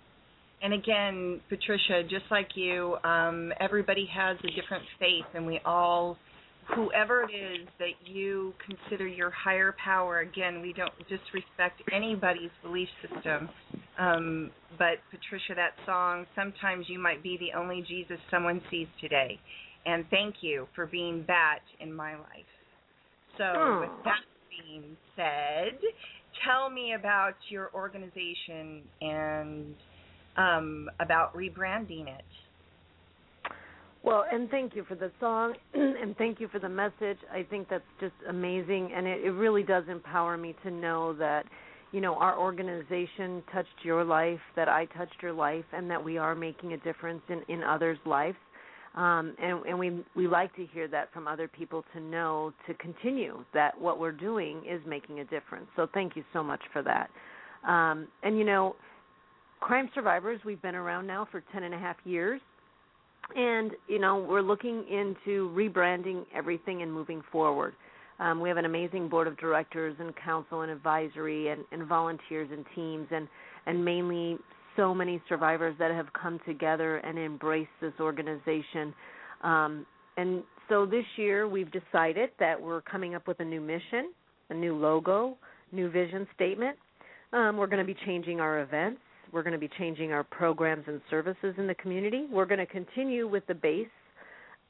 And again, Patricia, just like you, um, everybody has a different faith, and we all, whoever it is that you consider your higher power, again, we don't disrespect anybody's belief system. Um, but Patricia, that song, sometimes you might be the only Jesus someone sees today. And thank you for being that in my life. So oh. with that being said, tell me about your organization and um, about rebranding it. Well, and thank you for the song, and thank you for the message. I think that's just amazing, and it, it really does empower me to know that, you know, our organization touched your life, that I touched your life, and that we are making a difference in, in others' lives. Um, and and we, we like to hear that from other people, to know, to continue that what we're doing is making a difference. So thank you so much for that. Um, and, you know, Crime Survivors, we've been around now for ten and a half years. And, you know, we're looking into rebranding everything and moving forward. Um, we have an amazing board of directors and council and advisory and, and volunteers and teams, and, and mainly so many survivors that have come together and embraced this organization. Um, and so this year we've decided that we're coming up with a new mission, a new logo, new vision statement. Um, we're going to be changing our events. We're going to be changing our programs and services in the community. We're going to continue with the base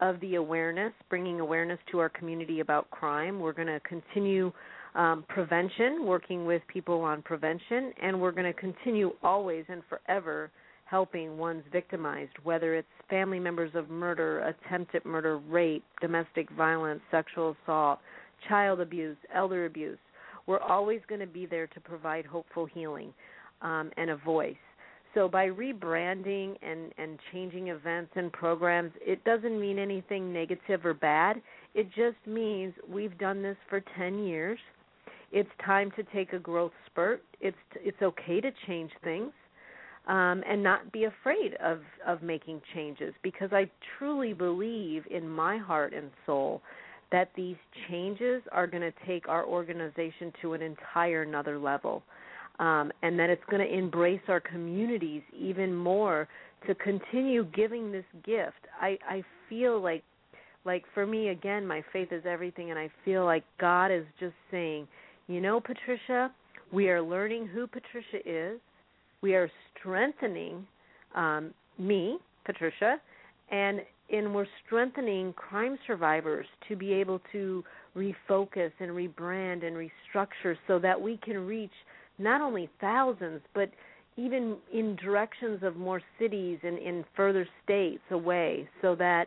of the awareness, bringing awareness to our community about crime. We're going to continue um, prevention, working with people on prevention, and we're going to continue always and forever helping ones victimized, whether it's family members of murder, attempted murder, rape, domestic violence, sexual assault, child abuse, elder abuse. We're always going to be there to provide hopeful healing um, and a voice. So by rebranding and, and changing events and programs, it doesn't mean anything negative or bad. It just means we've done this for ten years. It's time to take a growth spurt. It's it's okay to change things um, and not be afraid of, of making changes, because I truly believe in my heart and soul that these changes are going to take our organization to an entire another level. Um, and that it's going to embrace our communities even more to continue giving this gift. I, I feel like, like for me, again, my faith is everything, and I feel like God is just saying, you know, Patricia, we are learning who Patricia is. We are strengthening um, me, Patricia, and, and we're strengthening crime survivors to be able to refocus and rebrand and restructure so that we can reach not only thousands, but even in directions of more cities and in further states away, so that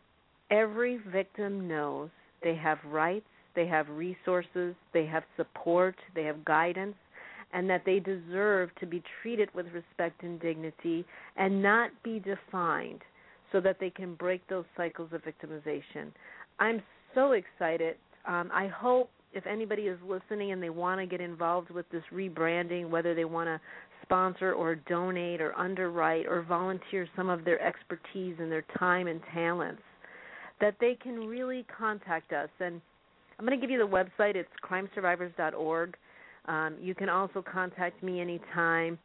every victim knows they have rights, they have resources, they have support, they have guidance, and that they deserve to be treated with respect and dignity and not be defined, so that they can break those cycles of victimization. I'm so excited. Um, I hope if anybody is listening and they want to get involved with this rebranding, whether they want to sponsor or donate or underwrite or volunteer some of their expertise and their time and talents, that they can really contact us. And I'm going to give you the website. It's crime survivors dot org. Um, you can also contact me anytime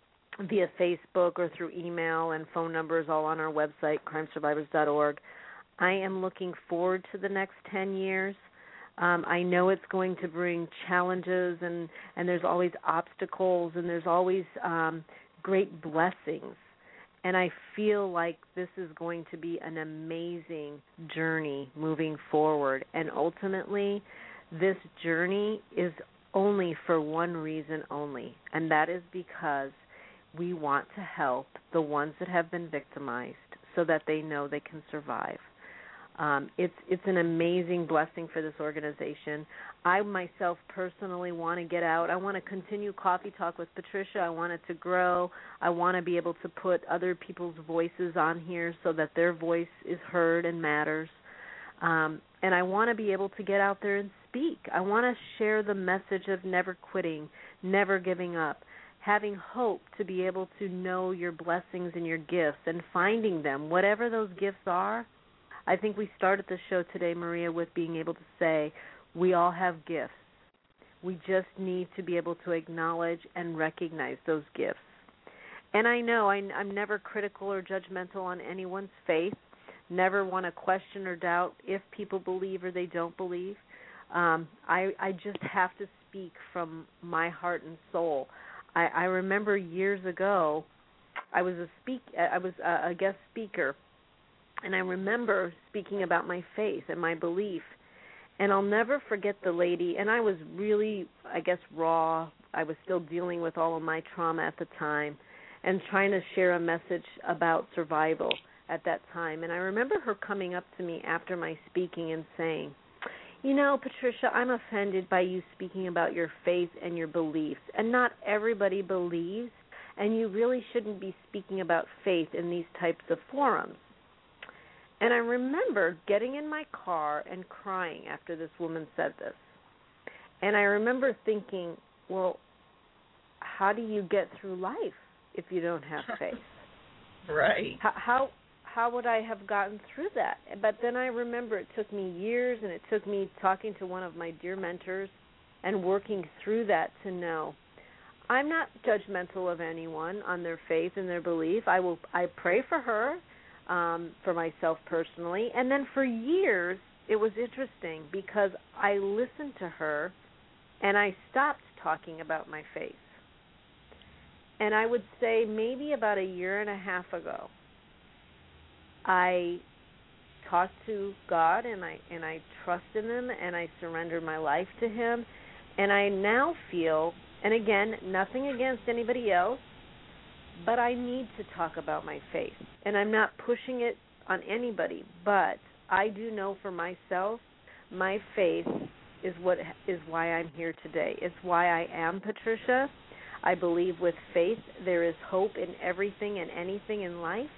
via Facebook or through email, and phone numbers all on our website, crime survivors dot org. I am looking forward to the next ten years. Um, I know it's going to bring challenges, and, and there's always obstacles, and there's always um, great blessings. And I feel like this is going to be an amazing journey moving forward. And ultimately, this journey is only for one reason only, and that is because we want to help the ones that have been victimized so that they know they can survive. Um, it's it's an amazing blessing for this organization. I myself personally want to get out. I want to continue Coffee Talk with Patricia. I want it to grow. I want to be able to put other people's voices on here so that their voice is heard and matters. Um, and I want to be able to get out there and speak. I want to share the message of never quitting, never giving up, having hope to be able to know your blessings and your gifts and finding them, whatever those gifts are. I think we started the show today, Maria, with being able to say we all have gifts. We just need to be able to acknowledge and recognize those gifts. And I know I, I'm never critical or judgmental on anyone's faith, never want to question or doubt if people believe or they don't believe. Um, I, I just have to speak from my heart and soul. I, I remember years ago, I was a speak, I was a, a guest speaker. And I remember speaking about my faith and my belief. And I'll never forget the lady, and I was really, I guess, raw. I was still dealing with all of my trauma at the time and trying to share a message about survival at that time. And I remember her coming up to me after my speaking and saying, you know, Patricia, I'm offended by you speaking about your faith and your beliefs. And not everybody believes, and you really shouldn't be speaking about faith in these types of forums. And I remember getting in my car and crying after this woman said this. And I remember thinking, well, how do you get through life if you don't have faith? Right. How, how how would I have gotten through that? But then I remember it took me years, and it took me talking to one of my dear mentors and working through that to know I'm not judgmental of anyone on their faith and their belief. I will I pray for her. Um, for myself personally. And then for years, it was interesting because I listened to her and I stopped talking about my faith. And I would say maybe about a year and a half ago, I talk to God and I and I trust in Him and I surrender my life to Him. And I now feel, and again, nothing against anybody else, but I need to talk about my faith. And I'm not pushing it on anybody, but I do know for myself, my faith is what is why I'm here today. It's why I am Patricia. I believe with faith there is hope in everything and anything in life.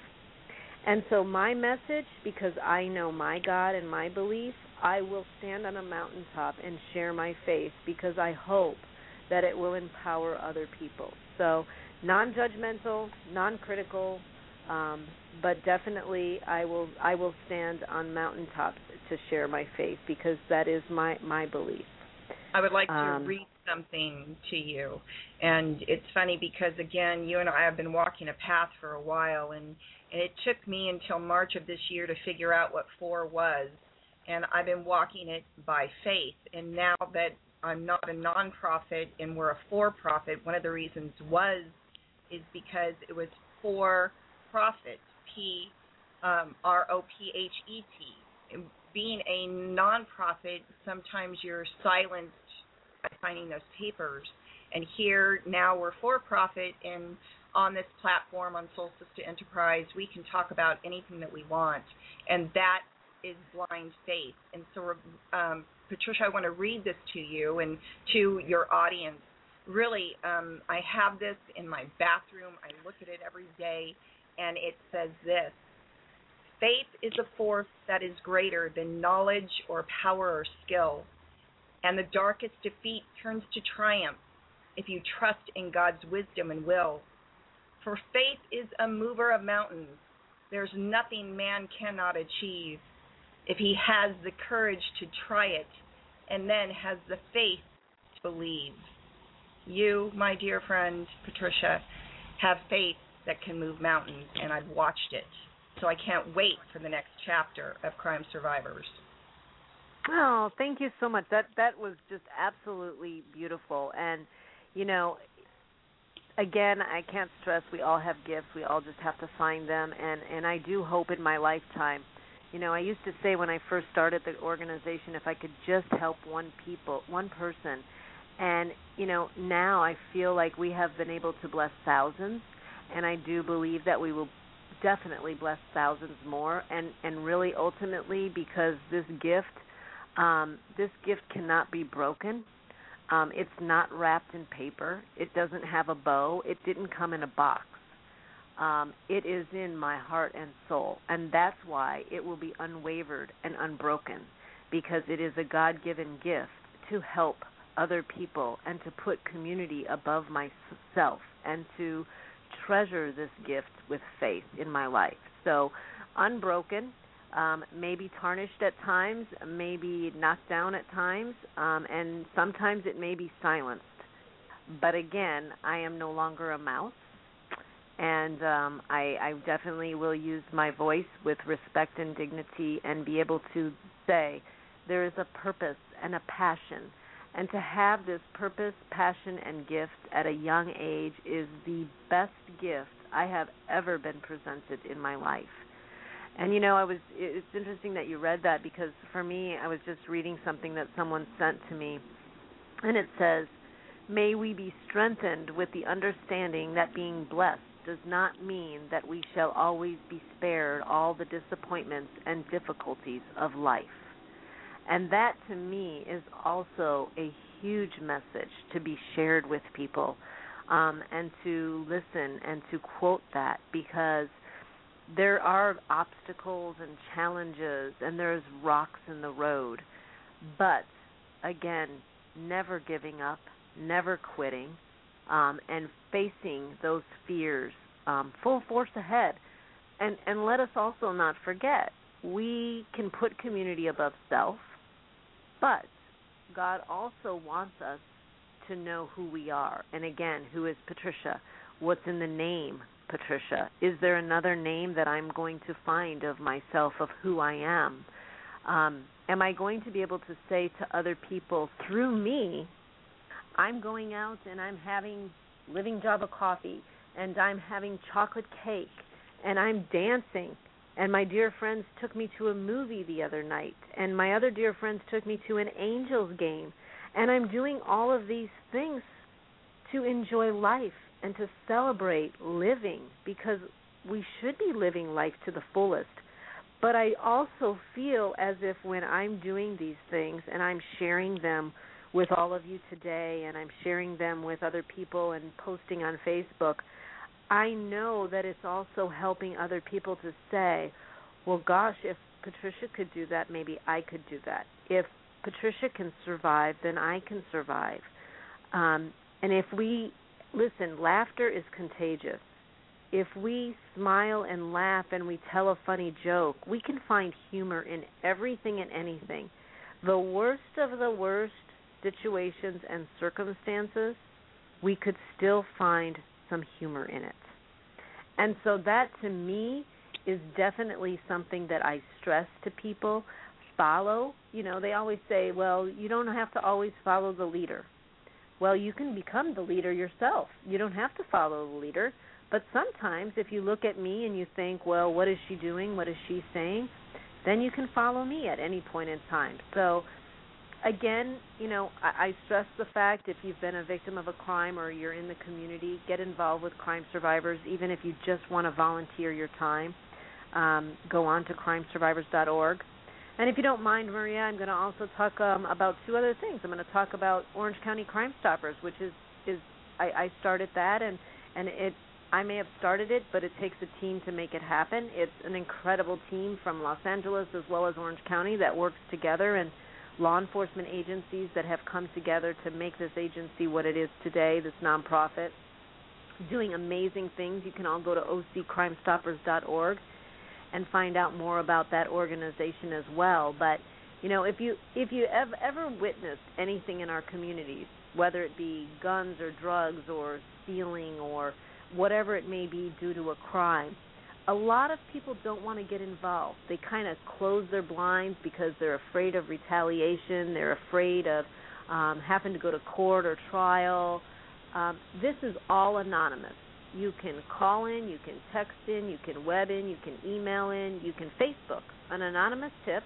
And so my message, because I know my God and my belief, I will stand on a mountaintop and share my faith because I hope that it will empower other people. So non-judgmental, non-critical, um, but definitely I will I will stand on mountaintops to share my faith because that is my, my belief. I would like to Um, read something to you. And it's funny because, again, you and I have been walking a path for a while, and, and it took me until March of this year to figure out what four was. And I've been walking it by faith. And now that I'm not a nonprofit and we're a for-profit, one of the reasons was is because it was for profit, P um, R O P H E T. Being a nonprofit, sometimes you're silenced by signing those papers. And here now we're for-profit, and on this platform, on Soul Sister Enterprise, we can talk about anything that we want, and that is blind faith. And so, um, Patricia, I want to read this to you and to your audience. Really, um, I have this in my bathroom. I look at it every day, and it says this: faith is a force that is greater than knowledge or power or skill, and the darkest defeat turns to triumph if you trust in God's wisdom and will. For faith is a mover of mountains. There's nothing man cannot achieve if he has the courage to try it and then has the faith to believe. You, my dear friend Patricia, have faith that can move mountains, and I've watched it. So I can't wait for the next chapter of Crime Survivors. Oh, thank you so much. That that was just absolutely beautiful. And, you know, again, I can't stress we all have gifts. We all just have to find them. And, and I do hope in my lifetime. You know, I used to say when I first started the organization, if I could just help one people, one person. And, you know, now I feel like we have been able to bless thousands. And I do believe that we will definitely bless thousands more. And, and really ultimately, because this gift, um, this gift cannot be broken. Um, it's not wrapped in paper. It doesn't have a bow. It didn't come in a box. Um, it is in my heart and soul, and that's why it will be unwavered and unbroken, because it is a God-given gift to help other people and to put community above myself and to treasure this gift with faith in my life. So unbroken, um, maybe tarnished at times, maybe knocked down at times, um, and sometimes it may be silenced. But again, I am no longer a mouse. And um, I, I definitely will use my voice with respect and dignity and be able to say there is a purpose and a passion. And to have this purpose, passion, and gift at a young age is the best gift I have ever been presented in my life. And, you know, I was. It's interesting that you read that, because for me, I was just reading something that someone sent to me, and it says, "May we be strengthened with the understanding that being blessed does not mean that we shall always be spared all the disappointments and difficulties of life." And that, to me, is also a huge message to be shared with people, um, and to listen and to quote that, because there are obstacles and challenges and there's rocks in the road. But, again, never giving up, never quitting, Um, and facing those fears um, full force ahead. And, and let us also not forget, we can put community above self, but God also wants us to know who we are. And again, who is Patricia? What's in the name Patricia? Is there another name that I'm going to find of myself, of who I am? Um, am I going to be able to say to other people, through me, I'm going out and I'm having Living Java coffee, and I'm having chocolate cake, and I'm dancing, And my dear friends took me to a movie the other night. And my other dear friends took me to an Angels game. And I'm doing all of these things to enjoy life and to celebrate living, because we should be living life to the fullest. But I also feel as if when I'm doing these things and I'm sharing them with all of you today, and I'm sharing them with other people and posting on Facebook, I know that it's also helping other people to say, well, gosh, if Patricia could do that, maybe I could do that. If Patricia can survive, then I can survive. Um, and if we, listen, laughter is contagious. If we smile and laugh and we tell a funny joke, we can find humor in everything and anything. The worst of the worst situations and circumstances, we could still find some humor in it. And so that, to me, is definitely something that I stress to people. Follow, you know, they always say, well, you don't have to always follow the leader. Well, you can become the leader yourself. You don't have to follow the leader. But sometimes if you look at me and you think, well, what is she doing? What is she saying? Then you can follow me at any point in time. So, again, you know, I, I stress the fact if you've been a victim of a crime or you're in the community, get involved with crime survivors, even if you just want to volunteer your time. Um, go on to crime survivors dot org. And if you don't mind, Maria, I'm going to also talk um, about two other things. I'm going to talk about Orange County Crime Stoppers, which is, is I, I started that, and, and it I may have started it, but it takes a team to make it happen. It's an incredible team from Los Angeles as well as Orange County that works together, and law enforcement agencies that have come together to make this agency what it is today, this nonprofit, doing amazing things. You can all go to O C crime stoppers dot org and find out more about that organization as well. But, you know, if you if you have ever witnessed anything in our communities, whether it be guns or drugs or stealing or whatever it may be due to a crime, a lot of people don't want to get involved. They kind of close their blinds because they're afraid of retaliation. They're afraid of um, having to go to court or trial. Um, this is all anonymous. You can call in, you can text in, you can web in, you can email in, you can Facebook an anonymous tip.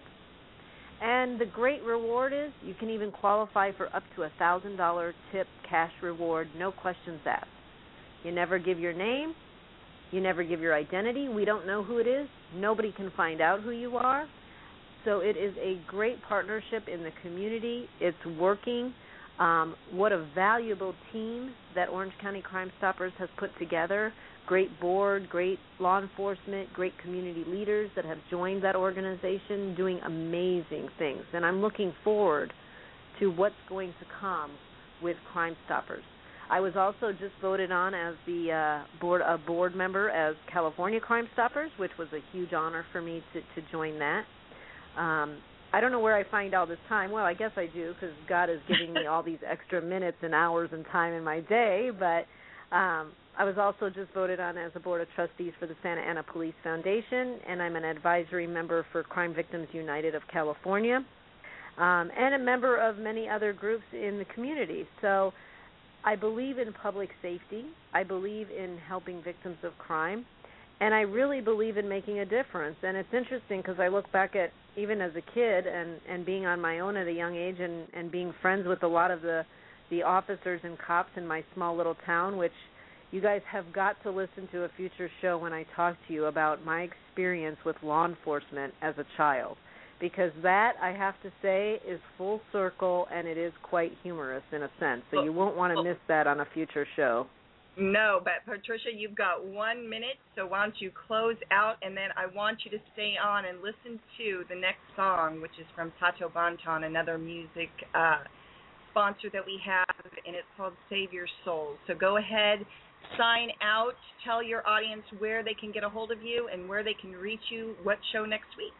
And the great reward is you can even qualify for up to a one thousand dollars tip cash reward, no questions asked. You never give your name. You never give your identity. We don't know who it is. Nobody can find out who you are. So it is a great partnership in the community. It's working. Um, what a valuable team that Orange County Crime Stoppers has put together. Great board, great law enforcement, great community leaders that have joined that organization, doing amazing things. And I'm looking forward to what's going to come with Crime Stoppers. I was also just voted on as the uh, board a board member as California Crime Stoppers, which was a huge honor for me to, to join that. Um, I don't know where I find all this time. Well, I guess I do because God is giving me all these extra minutes and hours and time in my day. But um, I was also just voted on as a board of trustees for the Santa Ana Police Foundation, and I'm an advisory member for Crime Victims United of California, um, and a member of many other groups in the community. So I believe in public safety. I believe in helping victims of crime. And I really believe in making a difference. And it's interesting because I look back at even as a kid and, and being on my own at a young age and, and being friends with a lot of the, the officers and cops in my small little town, which you guys have got to listen to a future show when I talk to you about my experience with law enforcement as a child. Because that, I have to say, is full circle, and it is quite humorous in a sense. So you won't want to miss that on a future show. No, but Patricia, you've got one minute, so why don't you close out, and then I want you to stay on and listen to the next song, which is from Tato Banton, another music uh, sponsor that we have, and it's called Save Your Soul. So go ahead, sign out, tell your audience where they can get a hold of you and where they can reach you, what show next week.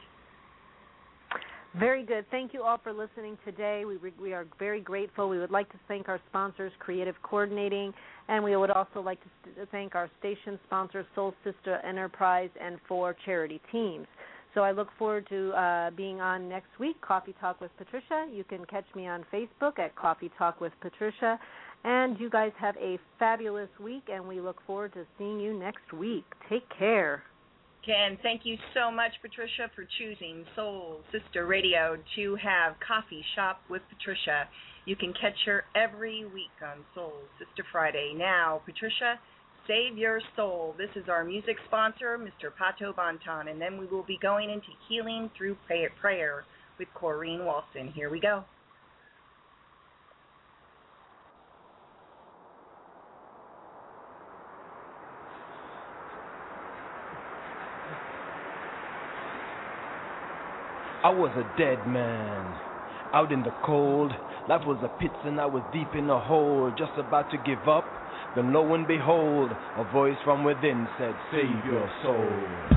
Very good. Thank you all for listening today. We we are very grateful. We would like to thank our sponsors, Creative Coordinating, and we would also like to thank our station sponsors, Soul Sister Enterprise, and four charity teams. So I look forward to uh, being on next week, Coffee Talk with Patricia. You can catch me on Facebook at Coffee Talk with Patricia. And you guys have a fabulous week, and we look forward to seeing you next week. Take care. And thank you so much, Patricia, for choosing Soul Sister Radio to have Coffee Shop with Patricia. You can catch her every week on Soul Sister Friday. Now, Patricia, save your soul. This is our music sponsor, Mister Pato Banton, and then we will be going into Healing Through Prayer with Corrine Walston. Here we go. I was a dead man, out in the cold. Life was a pit and I was deep in a hole, just about to give up. Then lo and behold, a voice from within said, save your soul.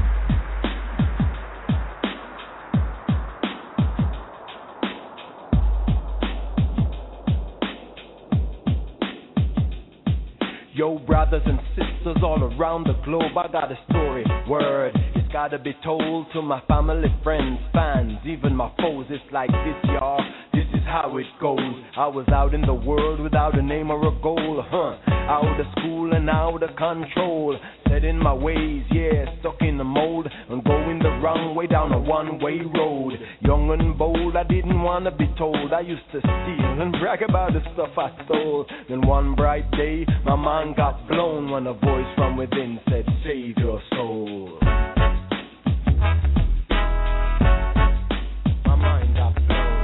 Yo, brothers and sisters all around the globe, I got a story, word, it's gotta be told to my family, friends, fans, even my foes. It's like this, y'all, this is how it goes. I was out in the world without a name or a goal, huh, out of school and out of control, set in my ways, yeah, stuck in the mold, and going the wrong way down a one-way road. Young and bold, I didn't wanna be told, I used to steal and brag about the stuff I stole. Then one bright day, my mind got blown when a voice from within said, save your soul. My mind got blown.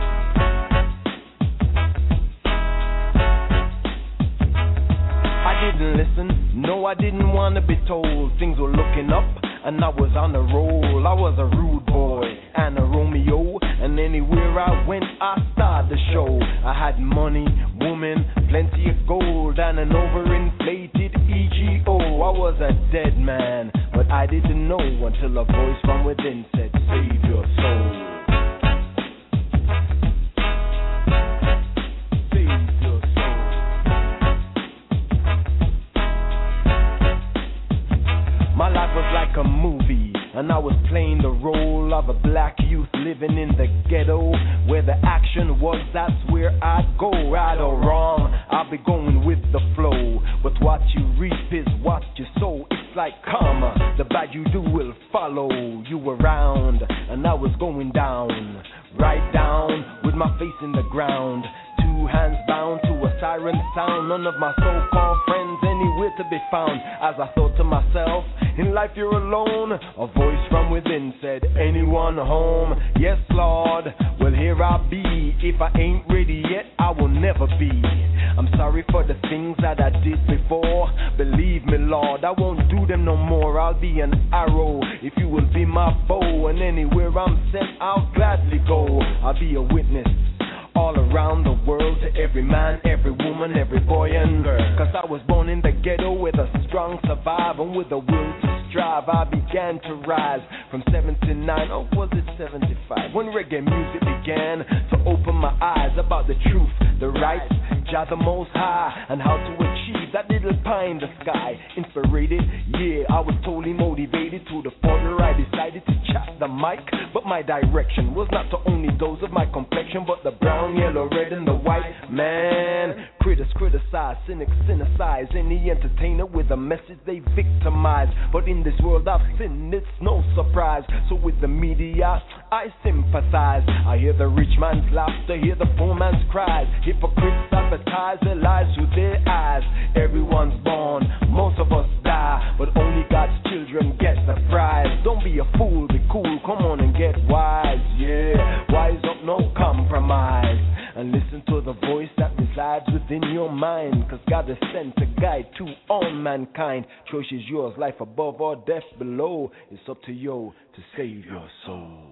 I didn't listen, no, I didn't want to be told. Things were looking up, and I was on a roll. I was a rude boy and a Romeo, and anywhere I went, I started the show. I had money, woman, plenty of gold, and an overinflated E G O. I was a dead man, but I didn't know until a voice from within said, save your soul. My life was like a movie, and I was playing the role of a black youth living in the ghetto. Where the action was, that's where I'd go. Right or wrong, I'll be going with the flow. But what you reap is what you sow. It's like karma, the bad you do will follow you around. And I was going down, right down, with my face in the ground. Two hands bound to a siren sound. None of my so-called friends anywhere to be found. As I thought to myself, in life you're alone. A voice from within said, anyone home? Yes, Lord. Well, here I be. If I ain't ready yet, I will never be. I'm sorry for the things that I did before. Believe me, Lord, I won't do them no more. I'll be an arrow if you will be my bow. And anywhere I'm sent, I'll gladly go. I'll be a witness all around the world, to every man, every woman, every boy and girl. Cause I was born in the ghetto with a strong survival and with a will to strive. I began to rise from seventy-nine, or was it seventy-five, when reggae music began to open my eyes about the truth, the rights, Jah the Most High, and how to achieve that little pie in the sky. Inspirated, yeah, I was totally motivated to the point where I decided to chop the mic. But my direction was not to only those of my complexion, but the brown, yellow, red, and the white. Man, critics criticize, cynics cynicize any entertainer with a message they victimize. But in this world I've sinned, it's no surprise. So with the media, I sympathize. I hear the rich man's laughter, hear the poor man's cries. Hypocrites advertise their lives with their eyes. Everyone's born, most of us die, but only God's children get the prize. Don't be a fool, be cool, come on and get wise. Yeah, wise up, no compromise. And listen to the voice that resides within your mind. Cause God is sent to guide to all mankind. Choice is yours, life above or death below. It's up to you to save your soul.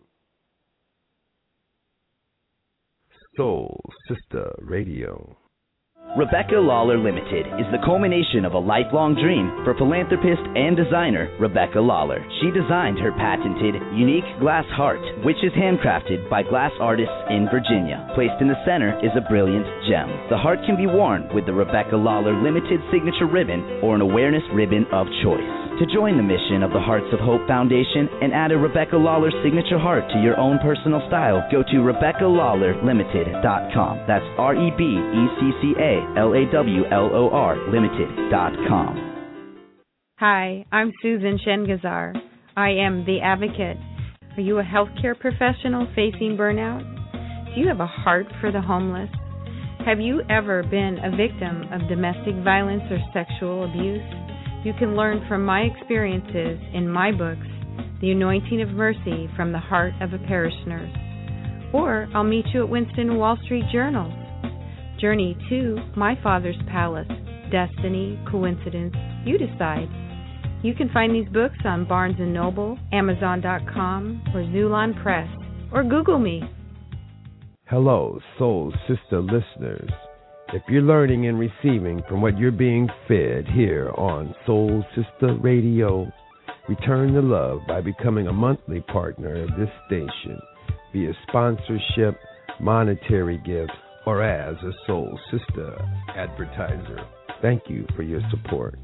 Soul Sister Radio. Rebecca Lawler Limited is the culmination of a lifelong dream for philanthropist and designer Rebecca Lawler. She designed her patented, unique glass heart, which is handcrafted by glass artists in Virginia. Placed in the center is a brilliant gem. The heart can be worn with the Rebecca Lawler Limited signature ribbon or an awareness ribbon of choice. To join the mission of the Hearts of Hope Foundation and add a Rebecca Lawler signature heart to your own personal style, go to Rebecca Lawler Limited dot com. That's R E B E C C A L A W L O R Limited dot com. Hi, I'm Susan Shengazar. I am the Advocate. Are you a healthcare professional facing burnout? Do you have a heart for the homeless? Have you ever been a victim of domestic violence or sexual abuse? You can learn from my experiences in my books, The Anointing of Mercy from the Heart of a Parish Nurse. Or I'll meet you at Winston and Wall Street Journals. Journey to My Father's Palace, Destiny, Coincidence, you decide. You can find these books on Barnes and Noble, Amazon dot com, or Zulon Press, or Google me. Hello, Soul Sister listeners. If you're learning and receiving from what you're being fed here on Soul Sister Radio, return the love by becoming a monthly partner of this station via sponsorship, monetary gifts, or as a Soul Sister advertiser. Thank you for your support.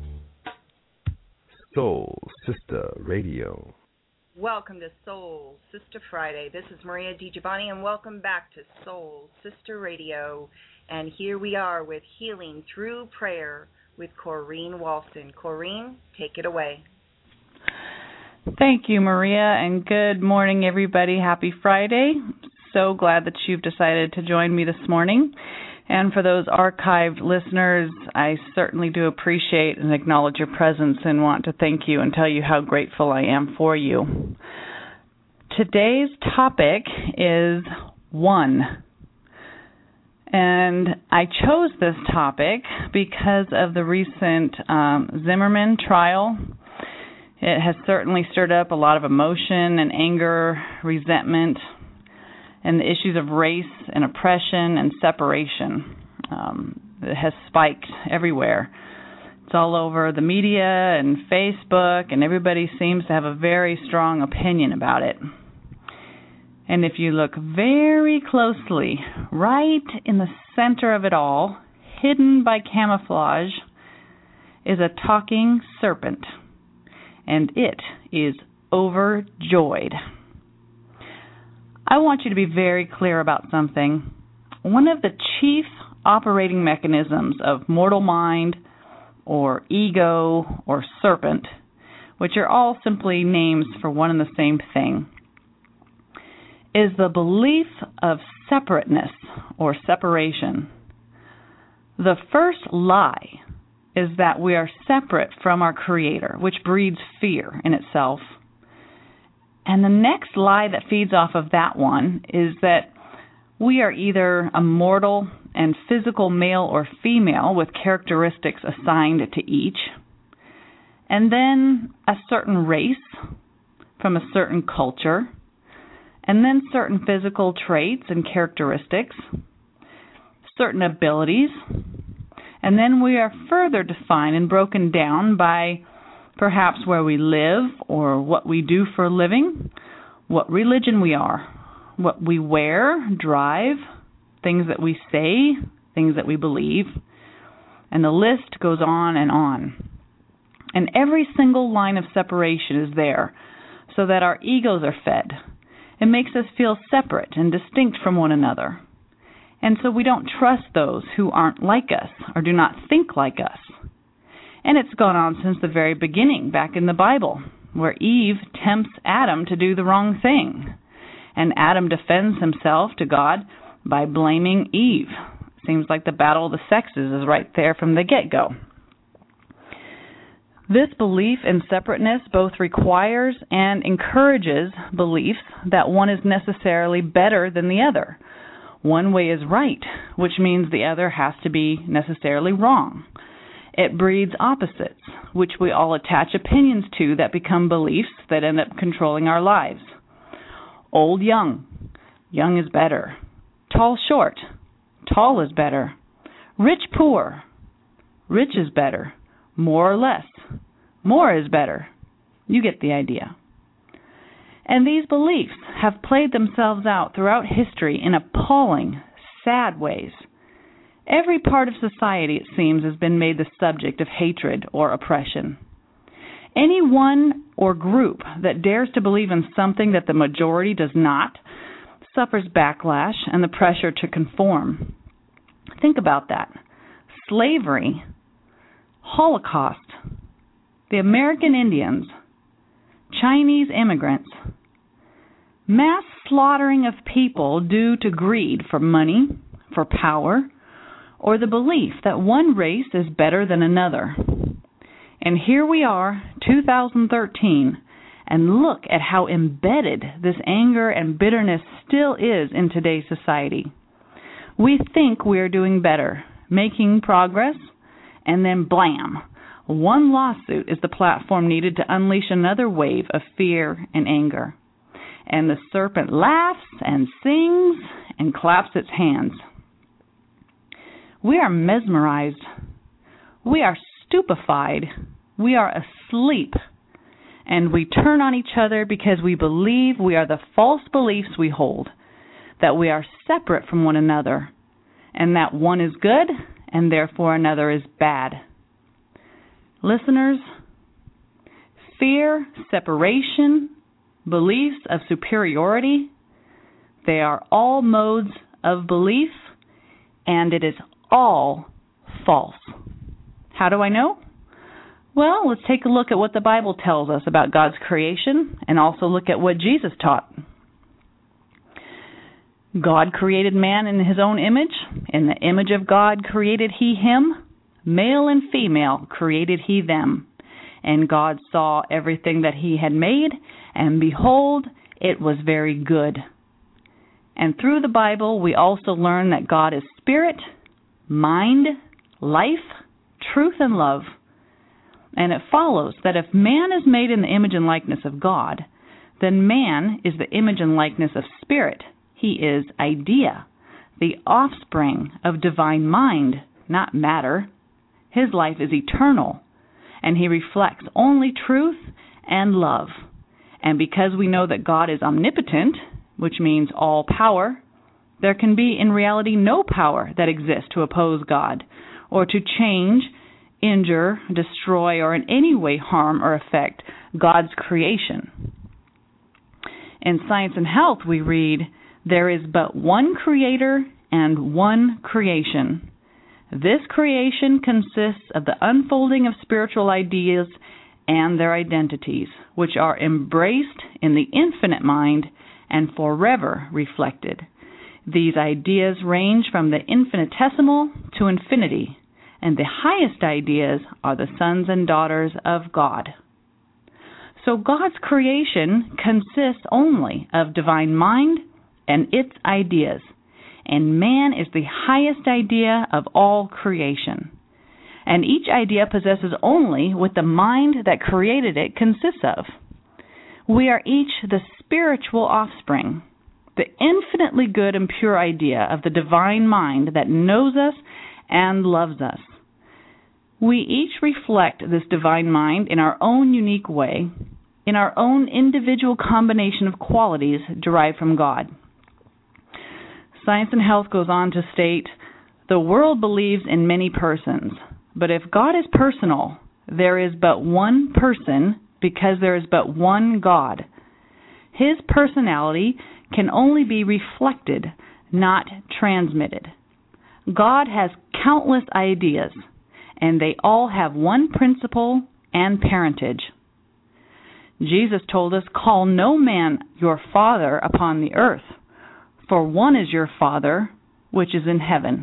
Soul Sister Radio. Welcome to Soul Sister Friday. This is Maria DiGiovanni, and welcome back to Soul Sister Radio. And here we are with Healing Through Prayer with Corrine Walston. Corrine, take it away. Thank you, Maria, and good morning, everybody. Happy Friday. So glad that you've decided to join me this morning. And for those archived listeners, I certainly do appreciate and acknowledge your presence and want to thank you and tell you how grateful I am for you. Today's topic is one. And I chose this topic because of the recent um, Zimmerman trial. It has certainly stirred up a lot of emotion and anger, resentment, and the issues of race and oppression and separation. Um, it has spiked everywhere. It's all over the media and Facebook, and everybody seems to have a very strong opinion about it. And if you look very closely, right in the center of it all, hidden by camouflage, is a talking serpent, and it is overjoyed. I want you to be very clear about something. One of the chief operating mechanisms of mortal mind or ego or serpent, which are all simply names for one and the same thing, is the belief of separateness or separation. The first lie is that we are separate from our Creator, which breeds fear in itself. And the next lie that feeds off of that one is that we are either a mortal and physical male or female with characteristics assigned to each, and then a certain race from a certain culture, and then certain physical traits and characteristics, certain abilities, and then we are further defined and broken down by perhaps where we live or what we do for a living, what religion we are, what we wear, drive, things that we say, things that we believe, and the list goes on and on. And every single line of separation is there so that our egos are fed. It makes us feel separate and distinct from one another. And so we don't trust those who aren't like us or do not think like us. And it's gone on since the very beginning, back in the Bible, where Eve tempts Adam to do the wrong thing. And Adam defends himself to God by blaming Eve. Seems like the battle of the sexes is right there from the get-go. This belief in separateness both requires and encourages beliefs that one is necessarily better than the other. One way is right, which means the other has to be necessarily wrong. It breeds opposites, which we all attach opinions to that become beliefs that end up controlling our lives. Old, young. Young is better. Tall, short. Tall is better. Rich, poor. Rich is better. More or less. More is better. You get the idea. And these beliefs have played themselves out throughout history in appalling, sad ways. Every part of society, it seems, has been made the subject of hatred or oppression. Any one or group that dares to believe in something that the majority does not suffers backlash and the pressure to conform. Think about that. Slavery, Holocaust, the American Indians, Chinese immigrants, mass slaughtering of people due to greed for money, for power, or the belief that one race is better than another. And here we are, two thousand thirteen, and look at how embedded this anger and bitterness still is in today's society. We think we are doing better, making progress, and then blam, one lawsuit is the platform needed to unleash another wave of fear and anger. And the serpent laughs and sings and claps its hands. We are mesmerized. We are stupefied. We are asleep. And we turn on each other because we believe we are the false beliefs we hold, that we are separate from one another, and that one is good and therefore another is bad. Listeners, fear, separation, beliefs of superiority, they are all modes of belief, and it is all false. How do I know? Well, let's take a look at what the Bible tells us about God's creation and also look at what Jesus taught. God created man in his own image. In the image of God created he him. Male and female created he them. And God saw everything that he had made, and behold, it was very good. And through the Bible, we also learn that God is spirit, mind, life, truth, and love. And it follows that if man is made in the image and likeness of God, then man is the image and likeness of spirit. He is idea, the offspring of divine mind, not matter. His life is eternal, and he reflects only truth and love. And because we know that God is omnipotent, which means all power, there can be in reality no power that exists to oppose God or to change, injure, destroy, or in any way harm or affect God's creation. In Science and Health, we read, "There is but one creator and one creation. This creation consists of the unfolding of spiritual ideas and their identities, which are embraced in the infinite mind and forever reflected. These ideas range from the infinitesimal to infinity, and the highest ideas are the sons and daughters of God." So God's creation consists only of divine mind and its ideas, and man is the highest idea of all creation. And each idea possesses only what the mind that created it consists of. We are each the spiritual offspring, the infinitely good and pure idea of the divine mind that knows us and loves us. We each reflect this divine mind in our own unique way, in our own individual combination of qualities derived from God. Science and Health goes on to state, "The world believes in many persons, but if God is personal, there is but one person because there is but one God. His personality can only be reflected, not transmitted. God has countless ideas, and they all have one principle and parentage. Jesus told us, 'Call no man your father upon the earth, for one is your Father, which is in heaven.'"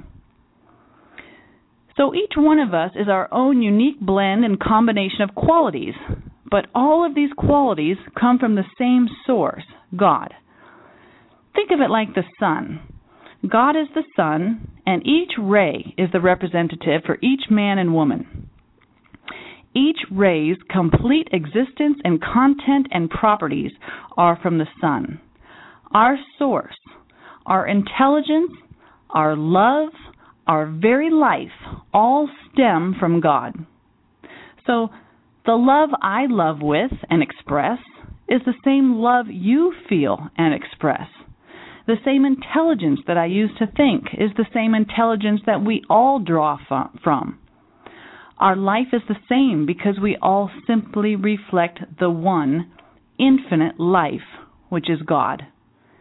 So each one of us is our own unique blend and combination of qualities, but all of these qualities come from the same source, God. Think of it like the sun. God is the sun, and each ray is the representative for each man and woman. Each ray's complete existence and content and properties are from the sun. Our source, our intelligence, our love, our very life all stem from God. So the love I love with and express is the same love you feel and express. The same intelligence that I use to think is the same intelligence that we all draw from. Our life is the same because we all simply reflect the one infinite life, which is God.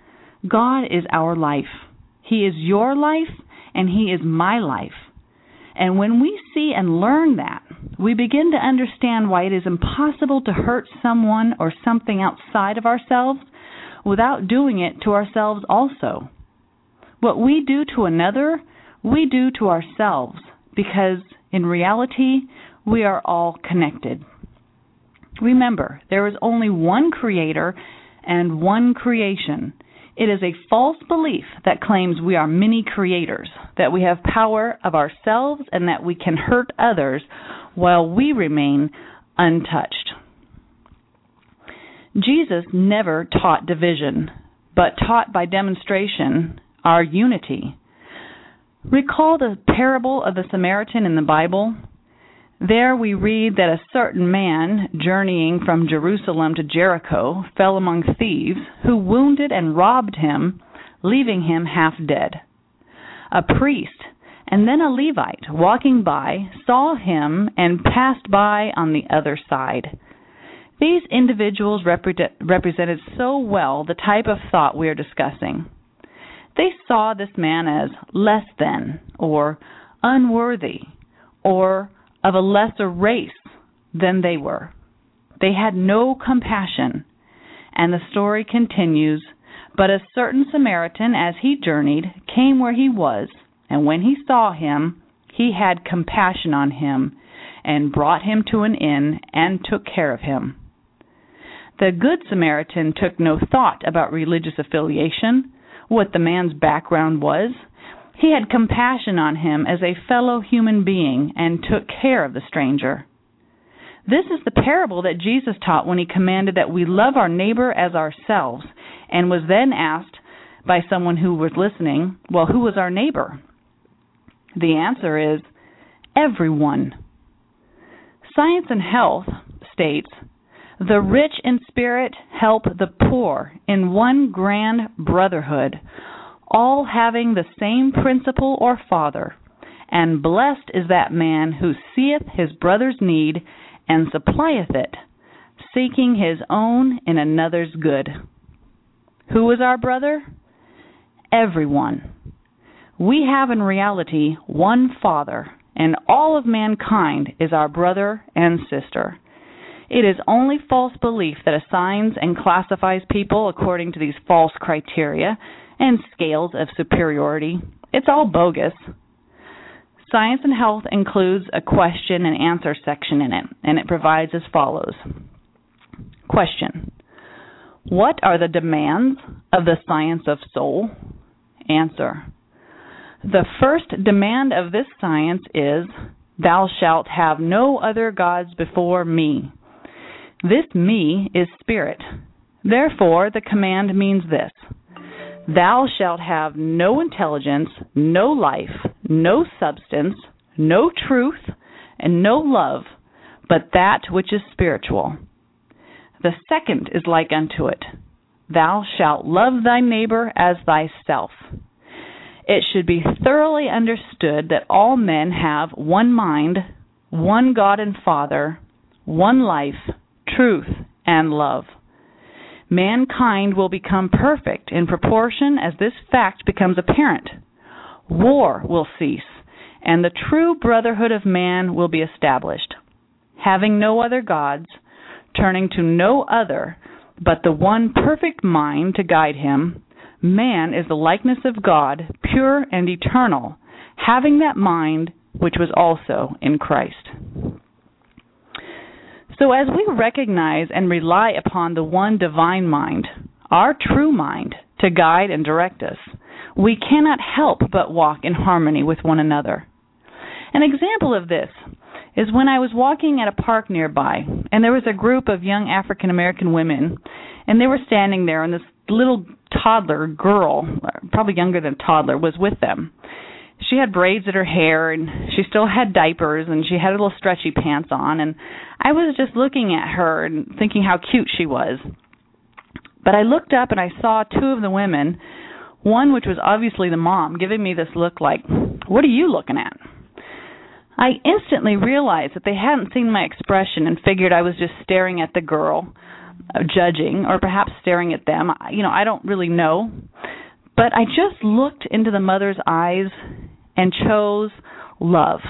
God is our life. He is your life, and He is my life. And when we see and learn that, we begin to understand why it is impossible to hurt someone or something outside of ourselves without doing it to ourselves also. What we do to another, we do to ourselves, because in reality, we are all connected. Remember, there is only one Creator and one creation. It is a false belief that claims we are many creators, that we have power of ourselves, and that we can hurt others while we remain untouched. Jesus never taught division, but taught by demonstration our unity. Recall the parable of the Samaritan in the Bible? There we read that a certain man journeying from Jerusalem to Jericho fell among thieves who wounded and robbed him, leaving him half dead. A priest and then a Levite walking by saw him and passed by on the other side. These individuals repre- represented so well the type of thought we are discussing. They saw this man as less than, or unworthy, or of a lesser race than they were. They had no compassion. And the story continues, but a certain Samaritan, as he journeyed, came where he was, and when he saw him, he had compassion on him, and brought him to an inn, and took care of him. The Good Samaritan took no thought about religious affiliation, what the man's background was. He had compassion on him as a fellow human being and took care of the stranger. This is the parable that Jesus taught when he commanded that we love our neighbor as ourselves, and was then asked by someone who was listening, well, who was our neighbor? The answer is everyone. Science and Health states, the rich in spirit help the poor in one grand brotherhood, all having the same principle or father, and blessed is that man who seeth his brother's need and supplieth it, seeking his own in another's good. Who is our brother? Everyone. We have in reality one Father, and all of mankind is our brother and sister. It is only false belief that assigns and classifies people according to these false criteria and scales of superiority. It's all bogus. Science and Health includes a question and answer section in it, and it provides as follows. Question: what are the demands of the science of soul? Answer: the first demand of this science is, thou shalt have no other gods before me. This me is spirit. Therefore, the command means this: thou shalt have no intelligence, no life, no substance, no truth, and no love, but that which is spiritual. The second is like unto it: thou shalt love thy neighbor as thyself. It should be thoroughly understood that all men have one mind, one God and Father, one life, truth, and love. Mankind will become perfect in proportion as this fact becomes apparent. War will cease, and the true brotherhood of man will be established. Having no other gods, turning to no other but the one perfect mind to guide him, man is the likeness of God, pure and eternal, having that mind which was also in Christ. So as we recognize and rely upon the one divine mind, our true mind, to guide and direct us, we cannot help but walk in harmony with one another. An example of this is when I was walking at a park nearby, and there was a group of young African American women, and they were standing there, and this little toddler girl, probably younger than a toddler, was with them. She had braids in her hair, and she still had diapers, and she had little stretchy pants on, and I was just looking at her and thinking how cute she was. But I looked up, and I saw two of the women, one which was obviously the mom, giving me this look like, what are you looking at? I instantly realized that they hadn't seen my expression and figured I was just staring at the girl, uh, judging, or perhaps staring at them. You know, I don't really know. But I just looked into the mother's eyes and chose love.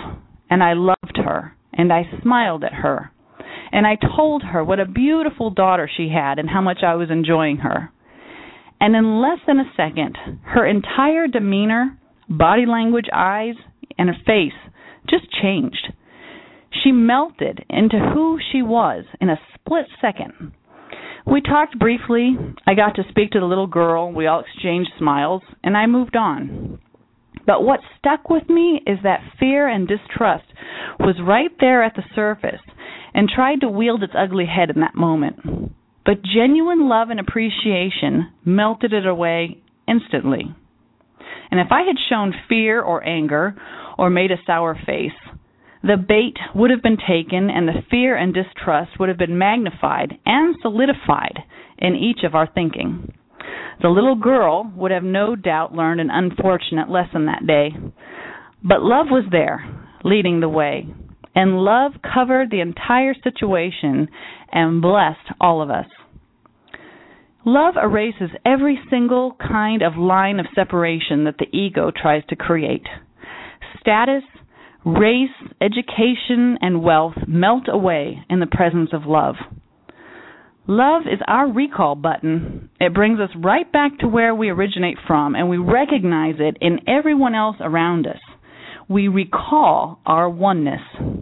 and I loved her, and I smiled at her, and I told her what a beautiful daughter she had and how much I was enjoying her. And in less than a second, her entire demeanor, body language, eyes, and her face just changed. She melted into who she was in a split second. We talked briefly. I got to speak to the little girl. We all exchanged smiles, and I moved on. But what stuck with me is that fear and distrust was right there at the surface and tried to wield its ugly head in that moment. But genuine love and appreciation melted it away instantly. And if I had shown fear or anger or made a sour face, the bait would have been taken and the fear and distrust would have been magnified and solidified in each of our thinking. The little girl would have no doubt learned an unfortunate lesson that day. But love was there, leading the way. And love covered the entire situation and blessed all of us. Love erases every single kind of line of separation that the ego tries to create. Status, race, education, and wealth melt away in the presence of love. Love is our recall button. It brings us right back to where we originate from, and we recognize it in everyone else around us. We recall our oneness.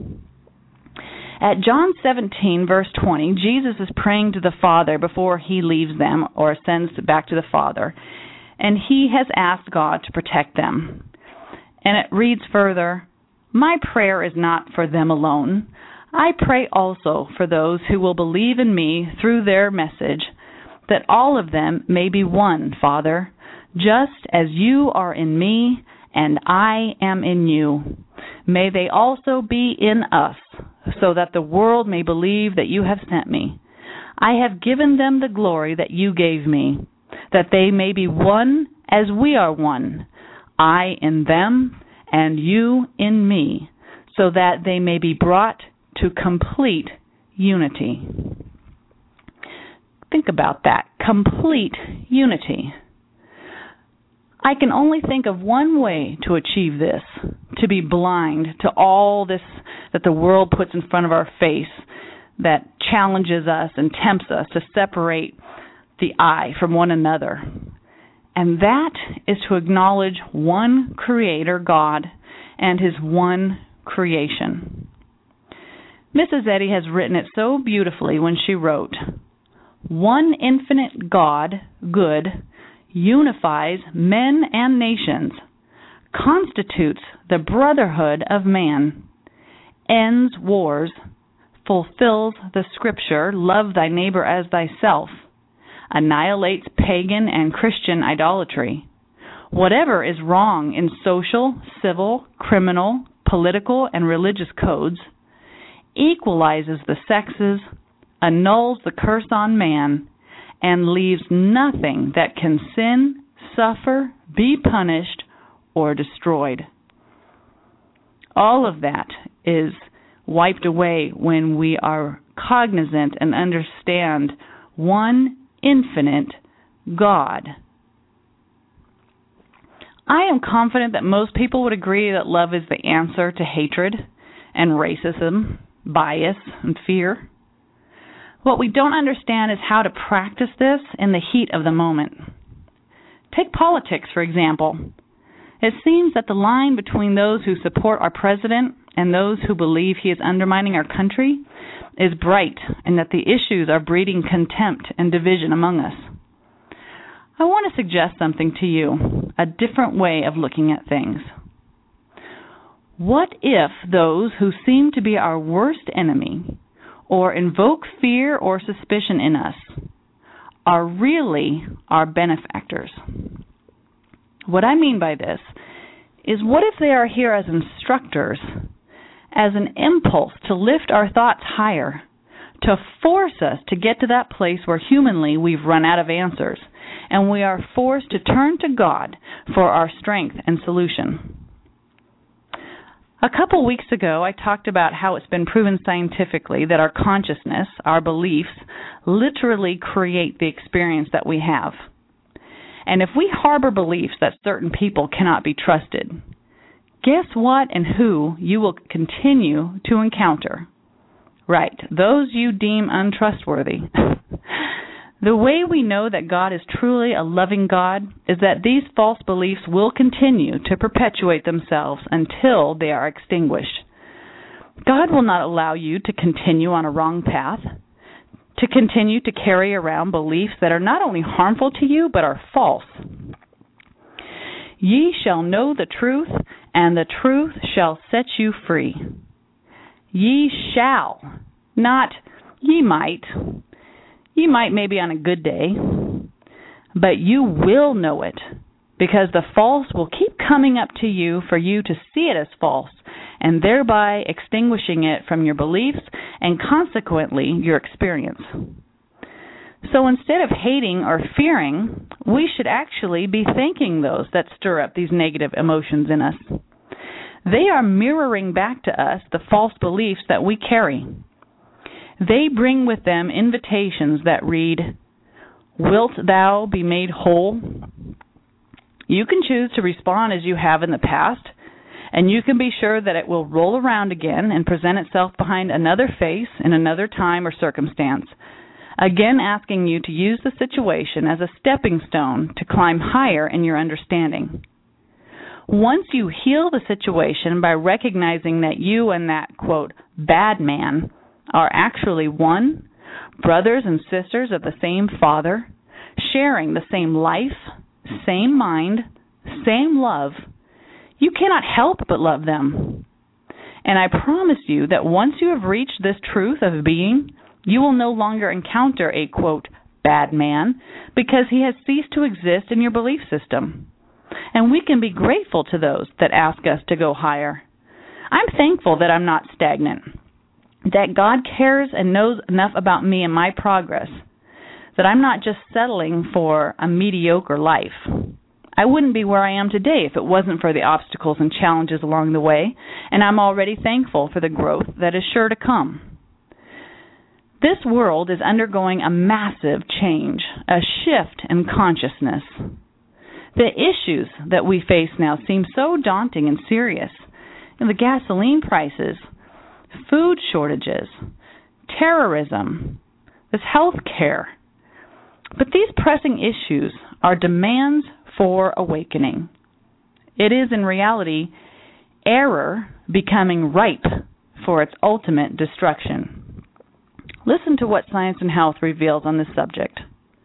At John seventeen, verse twenty, Jesus is praying to the Father before he leaves them or ascends back to the Father, and he has asked God to protect them. And it reads further, "My prayer is not for them alone. I pray also for those who will believe in me through their message, that all of them may be one, Father, just as you are in me and I am in you. May they also be in us, so that the world may believe that you have sent me. I have given them the glory that you gave me, that they may be one as we are one, I in them and you in me, so that they may be brought to complete unity." Think about that, complete unity. I can only think of one way to achieve this, to be blind to all this that the world puts in front of our face that challenges us and tempts us to separate the I from one another. And that is to acknowledge one Creator, God, and His one creation. Missus Eddy has written it so beautifully when she wrote, "One infinite God, good, unifies men and nations, constitutes the brotherhood of man, ends wars, fulfills the scripture, love thy neighbor as thyself, annihilates pagan and Christian idolatry. Whatever is wrong in social, civil, criminal, political, and religious codes, equalizes the sexes, annuls the curse on man, and leaves nothing that can sin, suffer, be punished, or destroyed." All of that is wiped away when we are cognizant and understand one infinite God. I am confident that most people would agree that love is the answer to hatred and racism, bias, and fear. What we don't understand is how to practice this in the heat of the moment. Take politics, for example. It seems that the line between those who support our president and those who believe he is undermining our country is bright, and that the issues are breeding contempt and division among us. I want to suggest something to you, a different way of looking at things. What if those who seem to be our worst enemy or invoke fear or suspicion in us are really our benefactors? What I mean by this is, what if they are here as instructors, as an impulse to lift our thoughts higher, to force us to get to that place where humanly we've run out of answers, and we are forced to turn to God for our strength and solution? A couple weeks ago, I talked about how it's been proven scientifically that our consciousness, our beliefs, literally create the experience that we have. And if we harbor beliefs that certain people cannot be trusted, guess what and who you will continue to encounter? Right, those you deem untrustworthy. The way we know that God is truly a loving God is that these false beliefs will continue to perpetuate themselves until they are extinguished. God will not allow you to continue on a wrong path, to continue to carry around beliefs that are not only harmful to you but are false. Ye shall know the truth, and the truth shall set you free. Ye shall, not ye might. You might maybe on a good day, but you will know it because the false will keep coming up to you for you to see it as false and thereby extinguishing it from your beliefs and consequently your experience. So instead of hating or fearing, we should actually be thanking those that stir up these negative emotions in us. They are mirroring back to us the false beliefs that we carry. They bring with them invitations that read, "Wilt thou be made whole?" You can choose to respond as you have in the past, and you can be sure that it will roll around again and present itself behind another face in another time or circumstance, again asking you to use the situation as a stepping stone to climb higher in your understanding. Once you heal the situation by recognizing that you and that, quote, bad man are actually one, brothers and sisters of the same Father, sharing the same life, same mind, same love, you cannot help but love them. And I promise you that once you have reached this truth of being, you will no longer encounter a, quote, bad man because he has ceased to exist in your belief system. And we can be grateful to those that ask us to go higher. I'm thankful that I'm not stagnant, that God cares and knows enough about me and my progress, that I'm not just settling for a mediocre life. I wouldn't be where I am today if it wasn't for the obstacles and challenges along the way, and I'm already thankful for the growth that is sure to come. This world is undergoing a massive change, a shift in consciousness. The issues that we face now seem so daunting and serious. And the gasoline prices, food shortages, terrorism, this health care. But these pressing issues are demands for awakening. It is in reality error becoming ripe for its ultimate destruction. Listen to what Science and Health reveals on this subject.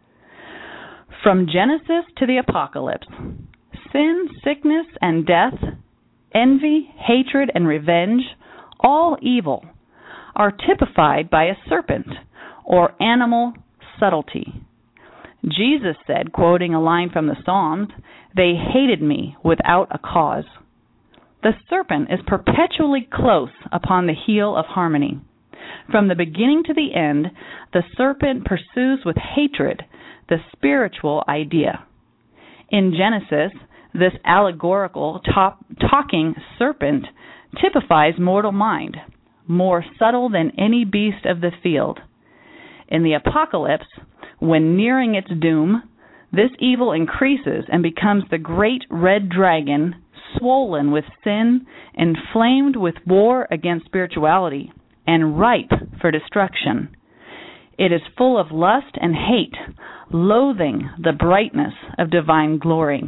From Genesis to the Apocalypse, sin, sickness, and death, envy, hatred, and revenge, all evil, are typified by a serpent or animal subtlety. Jesus said, quoting a line from the Psalms, "They hated me without a cause." The serpent is perpetually close upon the heel of harmony. From the beginning to the end, the serpent pursues with hatred the spiritual idea. In Genesis, this allegorical top, talking serpent typifies mortal mind, more subtle than any beast of the field. In the Apocalypse, when nearing its doom, this evil increases and becomes the great red dragon, swollen with sin, inflamed with war against spirituality, and ripe for destruction. It is full of lust and hate, loathing the brightness of divine glory.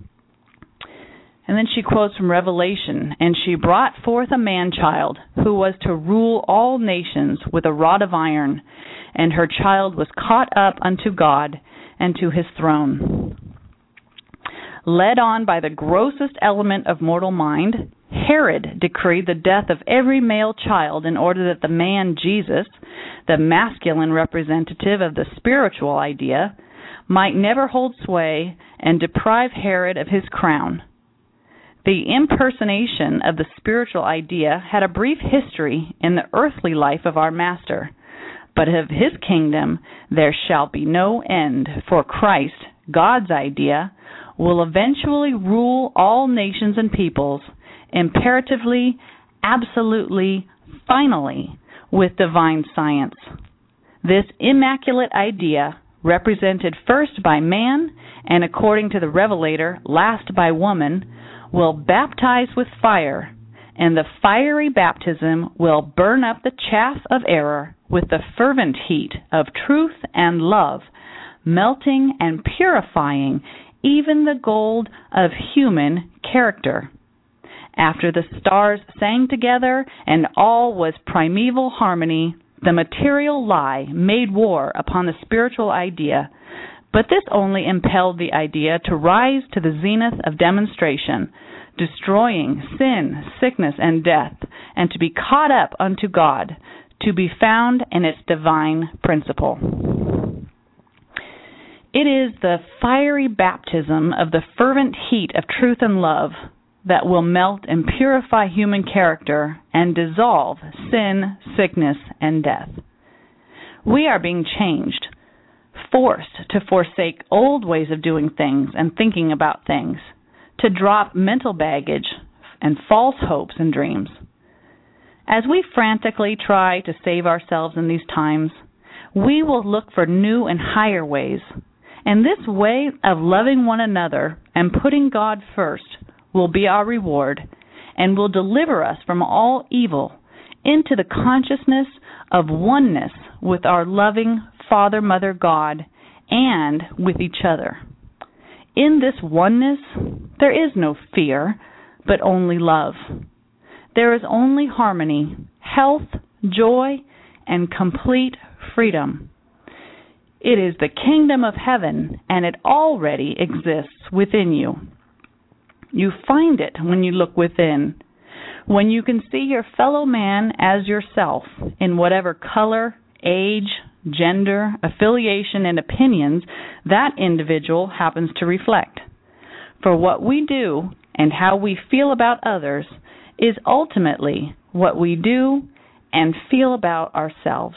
And then she quotes from Revelation, "And she brought forth a man-child who was to rule all nations with a rod of iron, and her child was caught up unto God and to his throne." Led on by the grossest element of mortal mind, Herod decreed the death of every male child in order that the man Jesus, the masculine representative of the spiritual idea, might never hold sway and deprive Herod of his crown. The impersonation of the spiritual idea had a brief history in the earthly life of our Master, but of his kingdom there shall be no end, for Christ, God's idea, will eventually rule all nations and peoples, imperatively, absolutely, finally, with divine science. This immaculate idea, represented first by man and according to the Revelator, last by woman, will baptize with fire, and the fiery baptism will burn up the chaff of error with the fervent heat of truth and love, melting and purifying even the gold of human character. After the stars sang together and all was primeval harmony, the material lie made war upon the spiritual idea, but this only impelled the idea to rise to the zenith of demonstration, destroying sin, sickness, and death, and to be caught up unto God, to be found in its divine principle. It is the fiery baptism of the fervent heat of truth and love that will melt and purify human character and dissolve sin, sickness, and death. We are being changed, forced to forsake old ways of doing things and thinking about things, to drop mental baggage and false hopes and dreams. As we frantically try to save ourselves in these times, we will look for new and higher ways. And this way of loving one another and putting God first will be our reward and will deliver us from all evil into the consciousness of oneness with our loving Father, Mother, God, and with each other. In this oneness, there is no fear, but only love. There is only harmony, health, joy, and complete freedom. It is the kingdom of heaven, and it already exists within you. You find it when you look within, when you can see your fellow man as yourself in whatever color, age, gender, affiliation, and opinions that individual happens to reflect. For what we do and how we feel about others is ultimately what we do and feel about ourselves.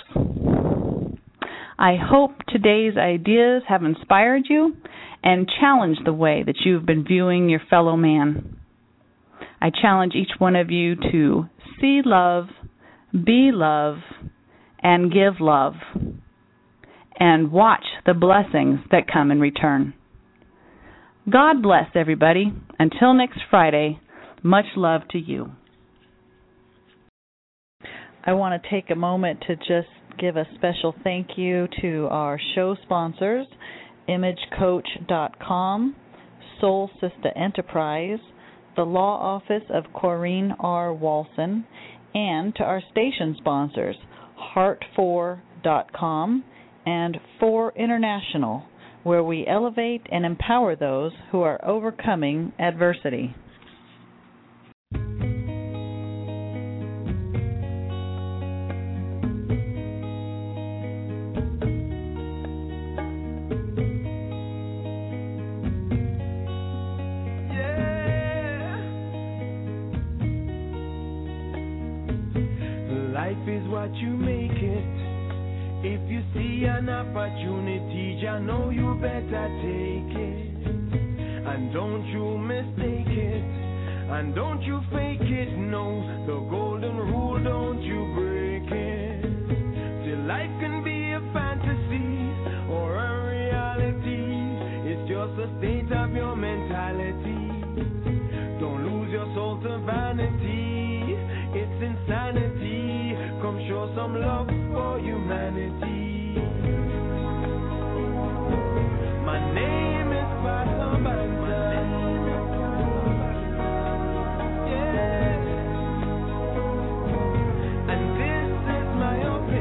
I hope today's ideas have inspired you and challenged the way that you've been viewing your fellow man. I challenge each one of you to see love, be love, and give love, and watch the blessings that come in return. God bless everybody. Until next Friday, much love to you. I want to take a moment to just give a special thank you to our show sponsors, image coach dot com, Soul Sister Enterprise, the Law Office of Corrine R. Walson, and to our station sponsors, heart four dot com and four International, where we elevate and empower those who are overcoming adversity. Life is what you make it. If you see an opportunity, you know you better take it. And don't you mistake it. And don't you fake it. No, the golden rule, don't you break it. Till life can be a fantasy or a reality. It's just a state of your mentality. Don't lose your soul to vanity. It's insanity. Come show some love for humanity. My name is Father Bantan. Yeah. And this is my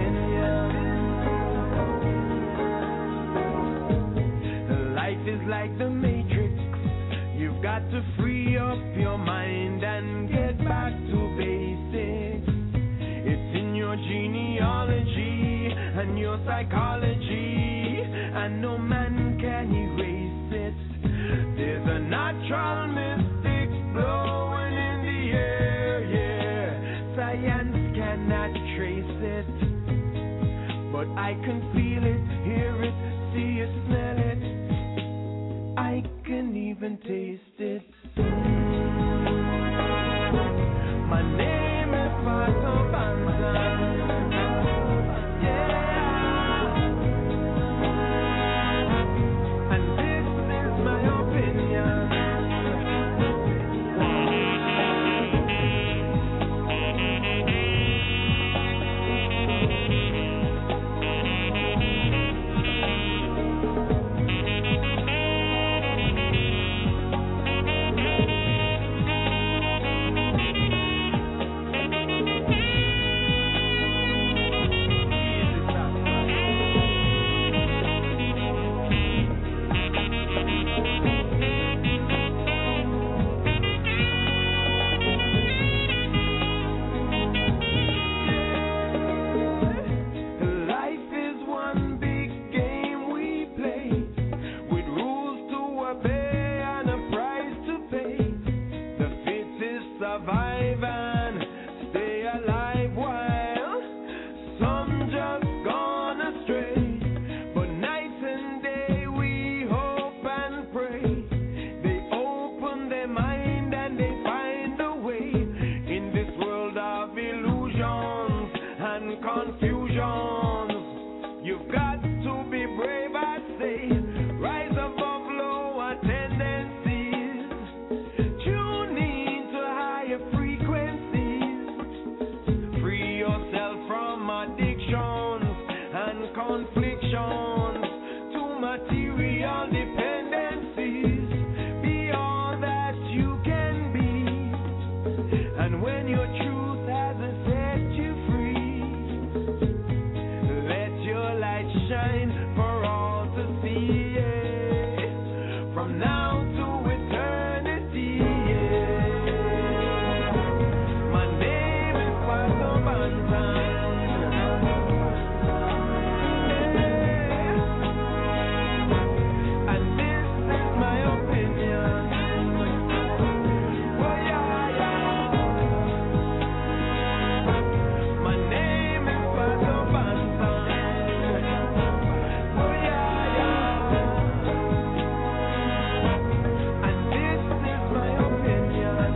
opinion. Life is like the Matrix. You've got to free up your mind and get back to basics. It's in your genealogy and your psychology, and no man can erase it. There's a natural mystic blowing in the air, yeah. Science cannot trace it, but I can feel it, hear it, see it, smell it. I can even taste it. My name is Father Bantan. Yeah. And this is my opinion. and confusions. You've got to be brave, I say. Rise above lower tendencies. Tune in to higher frequencies. Free yourself from addictions and conflictions to material dependencies. Be all that you can be. And when your truth has set you free, let your light shine for all to see, yeah. From now to eternity, yeah. My name is Pastor Bantan, yeah. And this is my opinion. Oh yeah, yeah. My name is Pastor Bantan. Oh yeah, yeah. And this is my opinion.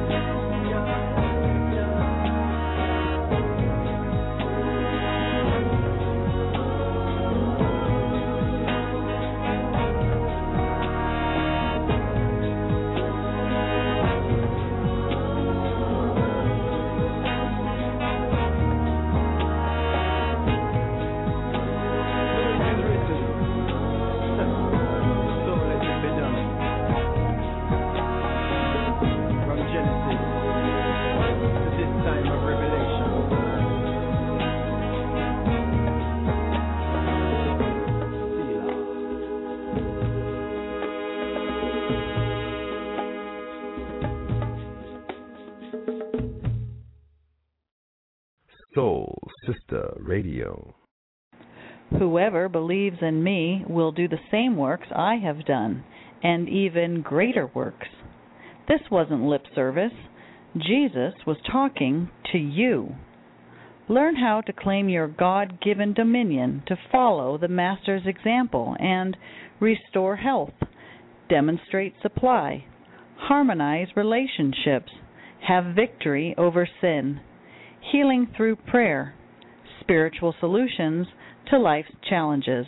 So let it be done. From Genesis to this time of revelation. Soul Sister Radio. Whoever believes in me will do the same works I have done, and even greater works. This wasn't lip service. Jesus was talking to you. Learn how to claim your God-given dominion to follow the Master's example and restore health, demonstrate supply, harmonize relationships, have victory over sin, healing through prayer, spiritual solutions to life's challenges.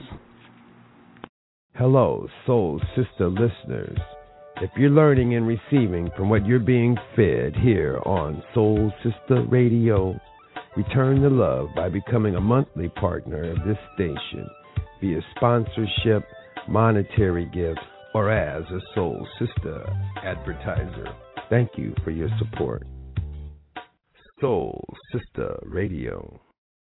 Hello, Soul Sister listeners. If you're learning and receiving from what you're being fed here on Soul Sister Radio, return the love by becoming a monthly partner of this station via sponsorship, monetary gifts, or as a Soul Sister advertiser. Thank you for your support. Soul Sister Radio.